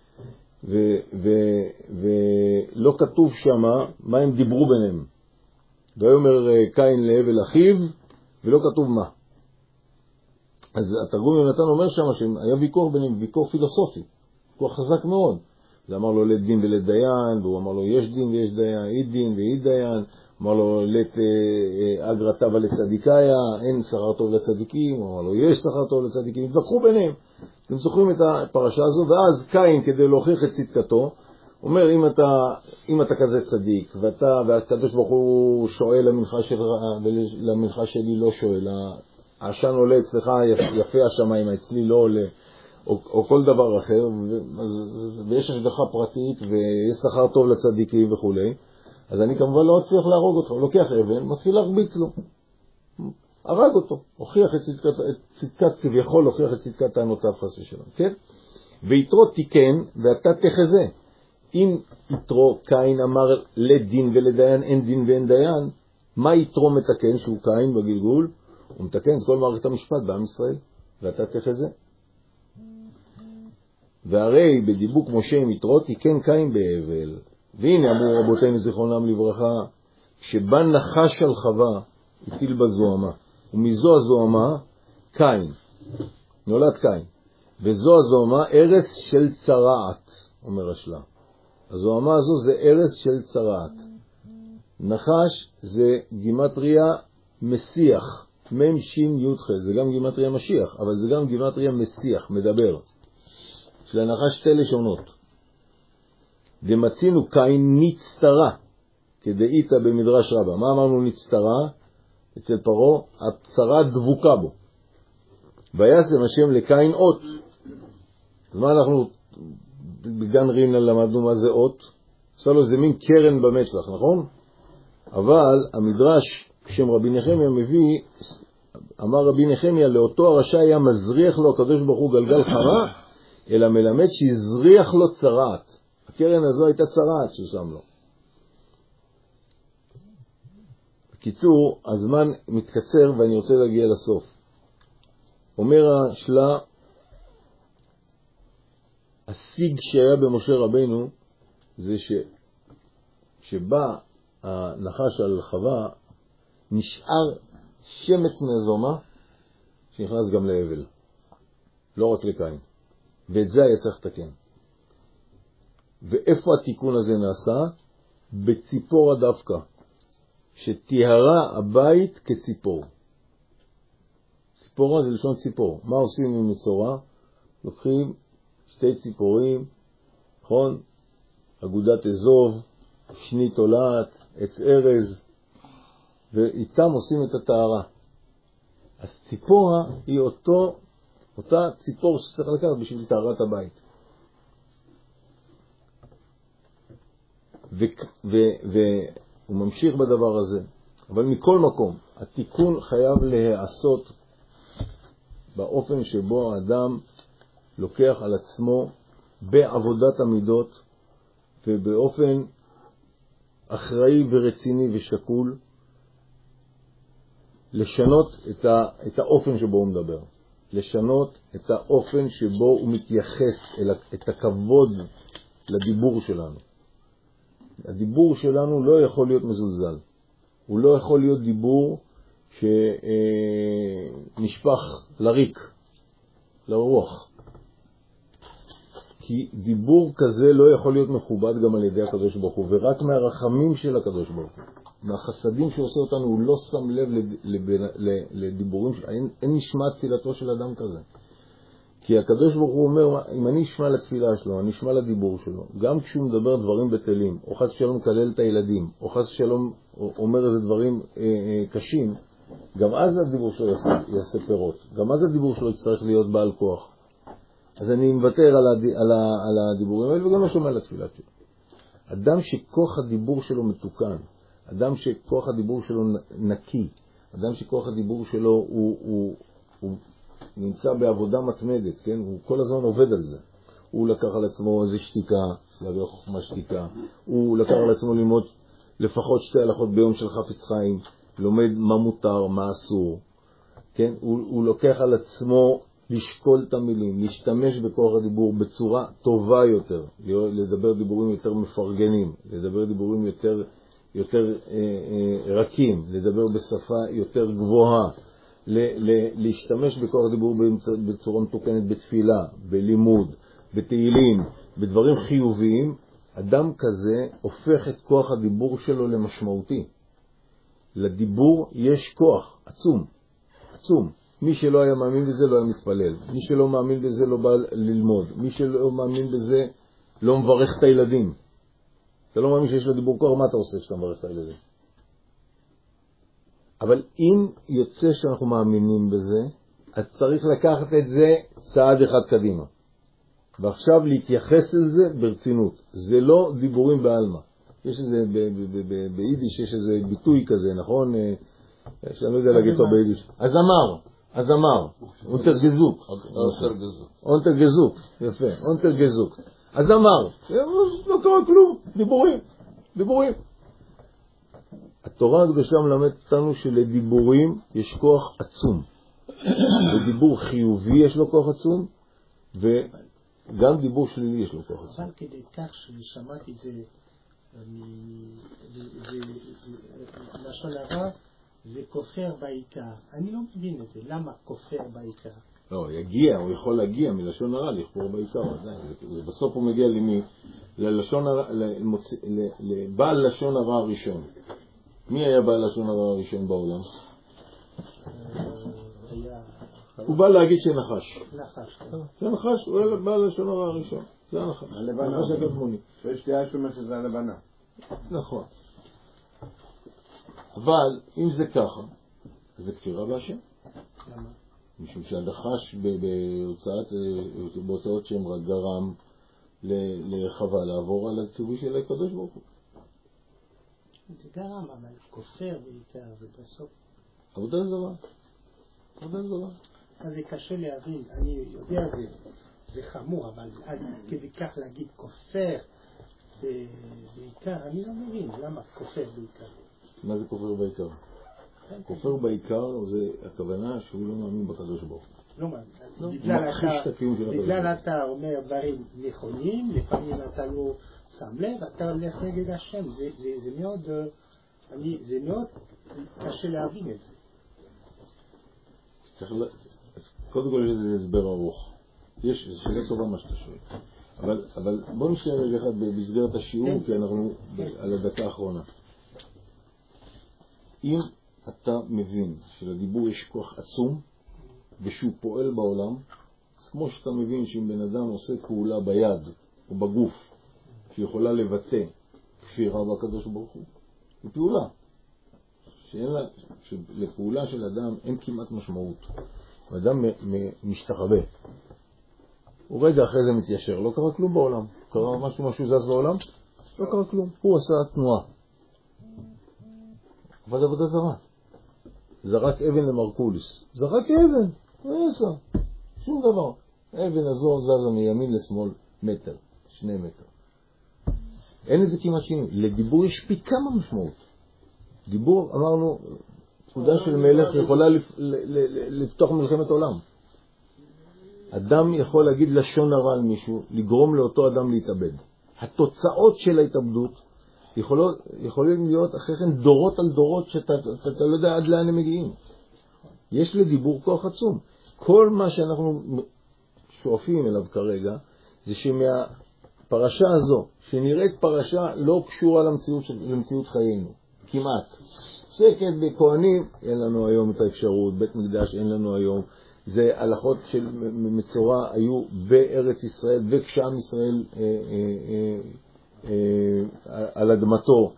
ולא כתוב שמה מה הם דיברו ביניהם. ויאמר קין להבל אחיו, ולא כתוב מה. אז התרגום יונתן אומר שם שהיה ויכוח ביניהם, ויכוח פילוסופי, ויכוח חזק מאוד. זה אמר לו לדין ולדיין, והוא אמר לו יש דין ויש דיין, אי דין ואי דיין, אמר לו לת אגרא טבא לצדיקאיה, אין שכר טוב לצדיקים, הוא אמר לו יש שכר טוב לצדיקים, התווכחו ביניהם. אתם זוכרים את הפרשה הזו, ואז קין כדי להוכיח את צדקתו, אומר אם אתה כזה צדיק, והקדוש ברוך הוא שואל למנחה שלי לא שואל, העשן עולה אצלך יפה השמיים, אצלי לא עולה, או כל דבר אחר, ויש השגחה פרטית ויש שכר טוב לצדיקים וכו', אז אני כמובן לא צריך להרוג אותו, לוקח אבן, מתחיל להרביץ לו, הרג אותו, הוכיח את צדקת, כביכול הוכיח את צדקת טענותיו חס ושלום, כן? ויתרו תיקן ואתה תחזה. אם יתרו קין אמר לדין ולדיין אין דין ואין דיין, מה יתרו מתקן שהוא קין בגלגול? הוא מתקן את כל מערכת המשפט בעם ישראל, ואתה תחזה. והרי בדיבוק משה עם יתרו תיקן קין בהבל. והנה אמרו רבותינו זיכרונם לברכה, כשבא נחש על חווה הטיל בזוהמה, ומזו הזוהמה קין, נולד קין, וזו הזוהמה ארס של צרעת, אומר השלה. הזוהמה הזו זה ארס של צרעת. נחש זה גימטריה מסיח, מם שין י"ח, זה גם גימטריה משיח, אבל זה גם גימטריה מסיח, מדבר. של הנחש שתי לשונות. דמצינו קין נצטרה, כדאיתה במדרש רבה. מה אמרנו נצטרה? אצל פרעה, הצרה דבוקה בו. וישם השם לקין אות. אז מה אנחנו בגן רינה למדנו מה זה אות? עשה לו זה מין קרן במצח, נכון? אבל המדרש שם רבי נחמיה מביא, אמר רבי נחמיה, לאותו הרשע היה מזריח לו הקדוש ברוך הוא גלגל חמה, אלא מלמד שהזריח לו צרעת. הקרן הזו הייתה צרעת שהוא שם לו. בקיצור, הזמן מתקצר ואני רוצה להגיע לסוף. אומר השלה, השיג שהיה במשה רבינו זה שבא הנחש על חווה, נשאר שמץ מהזוהמה שנכנס גם להבל, לא רק לקין, ואת זה היה צריך לתקן. ואיפה התיקון הזה נעשה? בציפור הדווקא, שתיהרה הבית כציפור. ציפורה זה לשון ציפור. מה עושים עם מצורע? לוקחים שתי ציפורים, נכון? אגודת אזוב, שני תולעת, עץ ארז, ואיתם עושים את התארה. אז ציפורה היא אותה ציפור שצריך לקחת בשביל תארת הבית. והוא ממשיך בדבר הזה. אבל מכל מקום, התיקון חייב להיעשות באופן שבו האדם לוקח על עצמו בעבודת המידות ובאופן אחראי ורציני ושקול לשנות את האופן שבו הוא מדבר, לשנות את האופן שבו הוא מתייחס, את הכבוד לדיבור שלנו. הדיבור שלנו לא יכול להיות מזולזל, הוא לא יכול להיות דיבור שנשפח לריק, לרוח. כי דיבור כזה לא יכול להיות מכובד גם על ידי הקדוש ברוך הוא, ורק מהרחמים של הקדוש ברוך הוא, מהחסדים שעושה אותנו, הוא לא שם לב לדיבורים, אין נשמע תפילתו של אדם כזה. כי הקדוש ברוך הוא אומר, אם אני אשמע לתפילה שלו, אני אשמע לדיבור שלו, גם כשהוא מדבר דברים בטלים, או חס שלום כלל את הילדים, או חס שלום אומר איזה דברים קשים, גם אז הדיבור שלו יעשה פירות, גם אז הדיבור שלו יצטרך להיות בעל כוח. אז אני מוותר על הדיבורים האלה וגם לא שומע לתפילה שלו. אדם שכוח הדיבור שלו מתוקן, אדם שכוח הדיבור שלו נקי, אדם שכוח הדיבור שלו הוא נמצא בעבודה מתמדת, כן? הוא כל הזמן עובד על זה. הוא לקח על עצמו איזו שתיקה, להביא חוכמה שתיקה, הוא לקח על עצמו ללמוד לפחות 2 הלכות ביום של חפץ חיים, לומד מה מותר, מה אסור, כן? הוא לוקח על עצמו לשקול את המילים, להשתמש בכוח הדיבור בצורה טובה יותר, לדבר דיבורים יותר מפרגנים, לדבר דיבורים יותר רכים, לדבר בשפה יותר גבוהה, להשתמש בכוח הדיבור בצורה מתוקנת בתפילה, בלימוד, בתהילים, בדברים חיוביים, אדם כזה הופך את כוח הדיבור שלו למשמעותי. לדיבור יש כוח עצום, עצום. מי שלא היה מאמין בזה לא היה מתפלל. מי שלא מאמין בזה לא בא ללמוד. מי שלא מאמין בזה לא מברך את הילדים. אתה לא מאמין שיש לדיבור כוח, מה אתה עושה כשאתה מברך את הילדים? אבל אם יוצא שאנחנו מאמינים בזה, אז צריך לקחת את זה צעד אחד קדימה. ועכשיו להתייחס לזה ברצינות. זה לא דיבורים בעלמא. יש איזה, ביידיש יש איזה ביטוי כזה, נכון? שאני לא יודע להגיד אותו ביידיש. הזמר, אונטרגזוק, יפה, אונטרגזוק. הזמר, לא קרה כלום, דיבורים. התורה הקדושה מלמדת אותנו שלדיבורים יש כוח עצום. לדיבור חיובי יש לו כוח עצום, וגם דיבור שלילי יש לו כוח עצום. אבל כדי כך ששמעתי את זה, לשון הרע, זה כופר בעיקר. אני לא מבין את זה, למה כופר בעיקר? לא, הוא יכול להגיע מלשון הרע לכפור בעיקר. בסוף הוא מגיע למי? לבעל לשון הרע הראשון. מי היה בעל לשון הרע הראשון בעולם? הוא בא להגיד שנחש. שנחש, הוא היה בעל לשון הרע הראשון. זה הנחש. הנחש הקדמוני. ויש דעה שאומרת שזה הלבנה. נכון. אבל אם זה ככה, זה כפירה בהשם. למה? משום שהנחש בהוצאות שם רק גרם לחווה לעבור על הציווי של הקדוש ברוך הוא. זה גרם, אבל כופר בעיקר, זה בסוף. עבודה זרה. אז זה קשה להבין, אני יודע, זה חמור, אבל כדי כך להגיד כופר בעיקר, אני לא מבין, למה כופר בעיקר? מה זה כופר בעיקר? כופר בעיקר זה הכוונה שהוא לא מאמין בקדוש ברוך הוא. לא מאמין. בגלל אתה אומר דברים נכונים, לפעמים אתה לא שם לב, אתה הולך נגד השם. זה מאוד קשה להבין את זה. קודם כל יש איזה הסבר ארוך. יש, זה שאלה טובה מה שאתה שואל. אבל בוא נשאר רגע אחד במסגרת השיעור, כי אנחנו על הדקה האחרונה. אם אתה מבין שלדיבור יש כוח עצום ושהוא פועל בעולם, אז כמו שאתה מבין שאם בן אדם עושה פעולה ביד או בגוף שיכולה לבטא כפירה בקדוש ברוך הוא, היא פעולה שלפעולה של אדם אין כמעט משמעות. האדם משתחווה, הוא רגע אחרי זה מתיישר, לא קרה כלום בעולם. קרה משהו זז בעולם? לא קרה כלום. הוא עשה תנועה, אבל עבודה זרה. זרק אבן למרקוליס. זרק אבן, לא עשה שום דבר. האבן הזו זזה מימין לשמאל מטר, 2 מטר. אין לזה כמעט שינוי. לדיבור יש פי כמה משמעות. דיבור, אמרנו, פקודה של מלך יכולה לפתוח מלחמת עולם. אדם יכול להגיד לשון הרע על מישהו, לגרום לאותו אדם להתאבד. התוצאות של ההתאבדות יכולים להיות אחרי כן דורות על דורות שאתה לא יודע עד לאן הם מגיעים. יש לדיבור כוח עצום. כל מה שאנחנו שואפים אליו כרגע זה שמהפרשה הזו, שנראית פרשה לא קשורה למציאות חיינו, כמעט. שקט בכהנים, אין לנו היום את האפשרות, בית מקדש אין לנו היום, זה הלכות של מצורע היו בארץ ישראל וכשעם ישראל על אדמתו.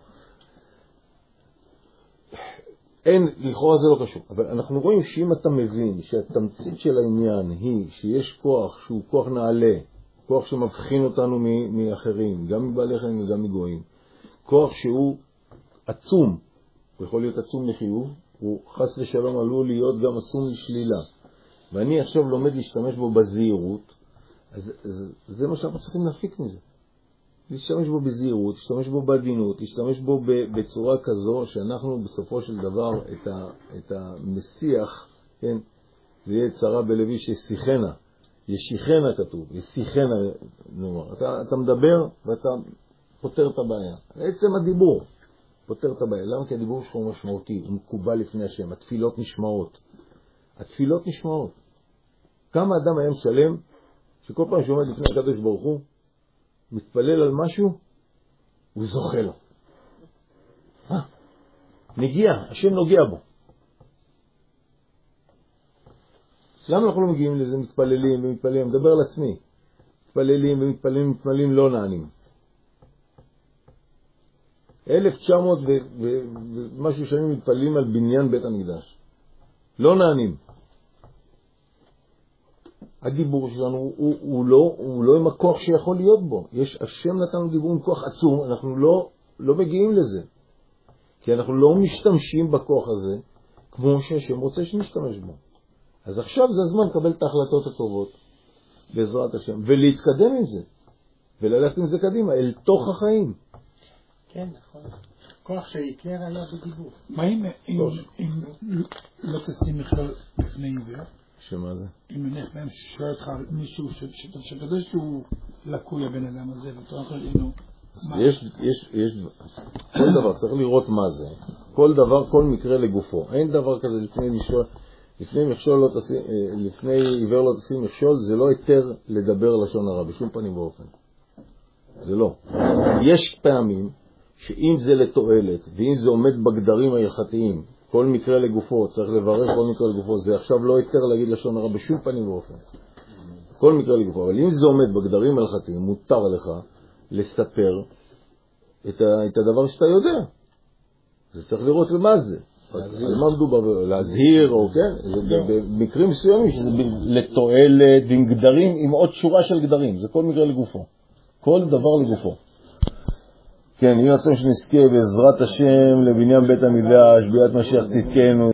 אין, לכאורה זה לא קשור, אבל אנחנו רואים שאם אתה מבין שהתמצית של העניין היא שיש כוח שהוא כוח נעלה, כוח שמבחין אותנו מאחרים, גם מבעלי חיים וגם מגויים, כוח שהוא עצום, הוא יכול להיות עצום לחיוב, הוא חס ושלום עלול להיות גם עצום לשלילה, ואני עכשיו לומד להשתמש בו בזהירות, אז זה מה שאנחנו צריכים להפיק מזה. להשתמש בו בזהירות, להשתמש בו בעדינות, להשתמש בו בצורה כזו שאנחנו בסופו של דבר את המשיח, כן, זה יהיה צרה בלוי ששיחנה, ישיחנה כתוב, ישיחנה, נאמר, אתה מדבר ואתה פותר את הבעיה. עצם הדיבור פותר את הבעיה. למה? כי הדיבור שלך הוא משמעותי, הוא מקובל לפני השם, התפילות נשמעות. התפילות נשמעות. כמה אדם היום שלם, שכל פעם שעומד לפני הקדוש ברוך הוא, מתפלל על משהו, הוא זוכה לו. נגיע, השם נוגע בו. למה אנחנו לא מגיעים לזה? מתפללים ומתפללים, מדבר על עצמי. מתפללים ומתפללים, לא נענים. 1900 ומשהו שנים מתפללים על בניין בית המקדש. לא נענים. הדיבור שלנו הוא לא עם הכוח שיכול להיות בו. השם נתנו דיבור עם כוח עצום, אנחנו לא מגיעים לזה. כי אנחנו לא משתמשים בכוח הזה כמו שהשם רוצה שנשתמש בו. אז עכשיו זה הזמן לקבל את ההחלטות הטובות בעזרת השם, ולהתקדם עם זה, וללכת עם זה קדימה, אל תוך החיים. כן, נכון. כוח שעיקר היה בדיבור. מה אם לא תשים מכלול לפני עיוור? שמה זה? אם נניח בהם שואל אותך מישהו שאתה יודע שהוא לקוי הבן אדם הזה, ואתה יכול אינו... כל דבר, צריך לראות מה זה. כל דבר, כל מקרה לגופו. אין דבר כזה לפני עיוור לא תשים מכשול, זה לא היתר לדבר לשון הרע, בשום פנים ואופן. זה לא. יש פעמים שאם זה לתועלת, ואם זה עומד בגדרים ההלכתיים, כל מקרה לגופו, צריך לברר כל מקרה לגופו, זה עכשיו לא היתר להגיד לשון הרע בשום פנים ואופן. כל מקרה לגופו. אבל אם זה עומד בגדרים ההלכתיים, מותר לך לספר את הדבר שאתה יודע. זה צריך לראות למה זה. על מה מדובר? להזהיר, או כן? במקרים מסוימים שזה לתועלת, עם גדרים, עם עוד שורה של גדרים. זה כל מקרה לגופו. כל דבר לגופו. כן, יהיה רצון שנזכה בעזרת השם לבניין בית המקדש, ביאת משיח צדקנו.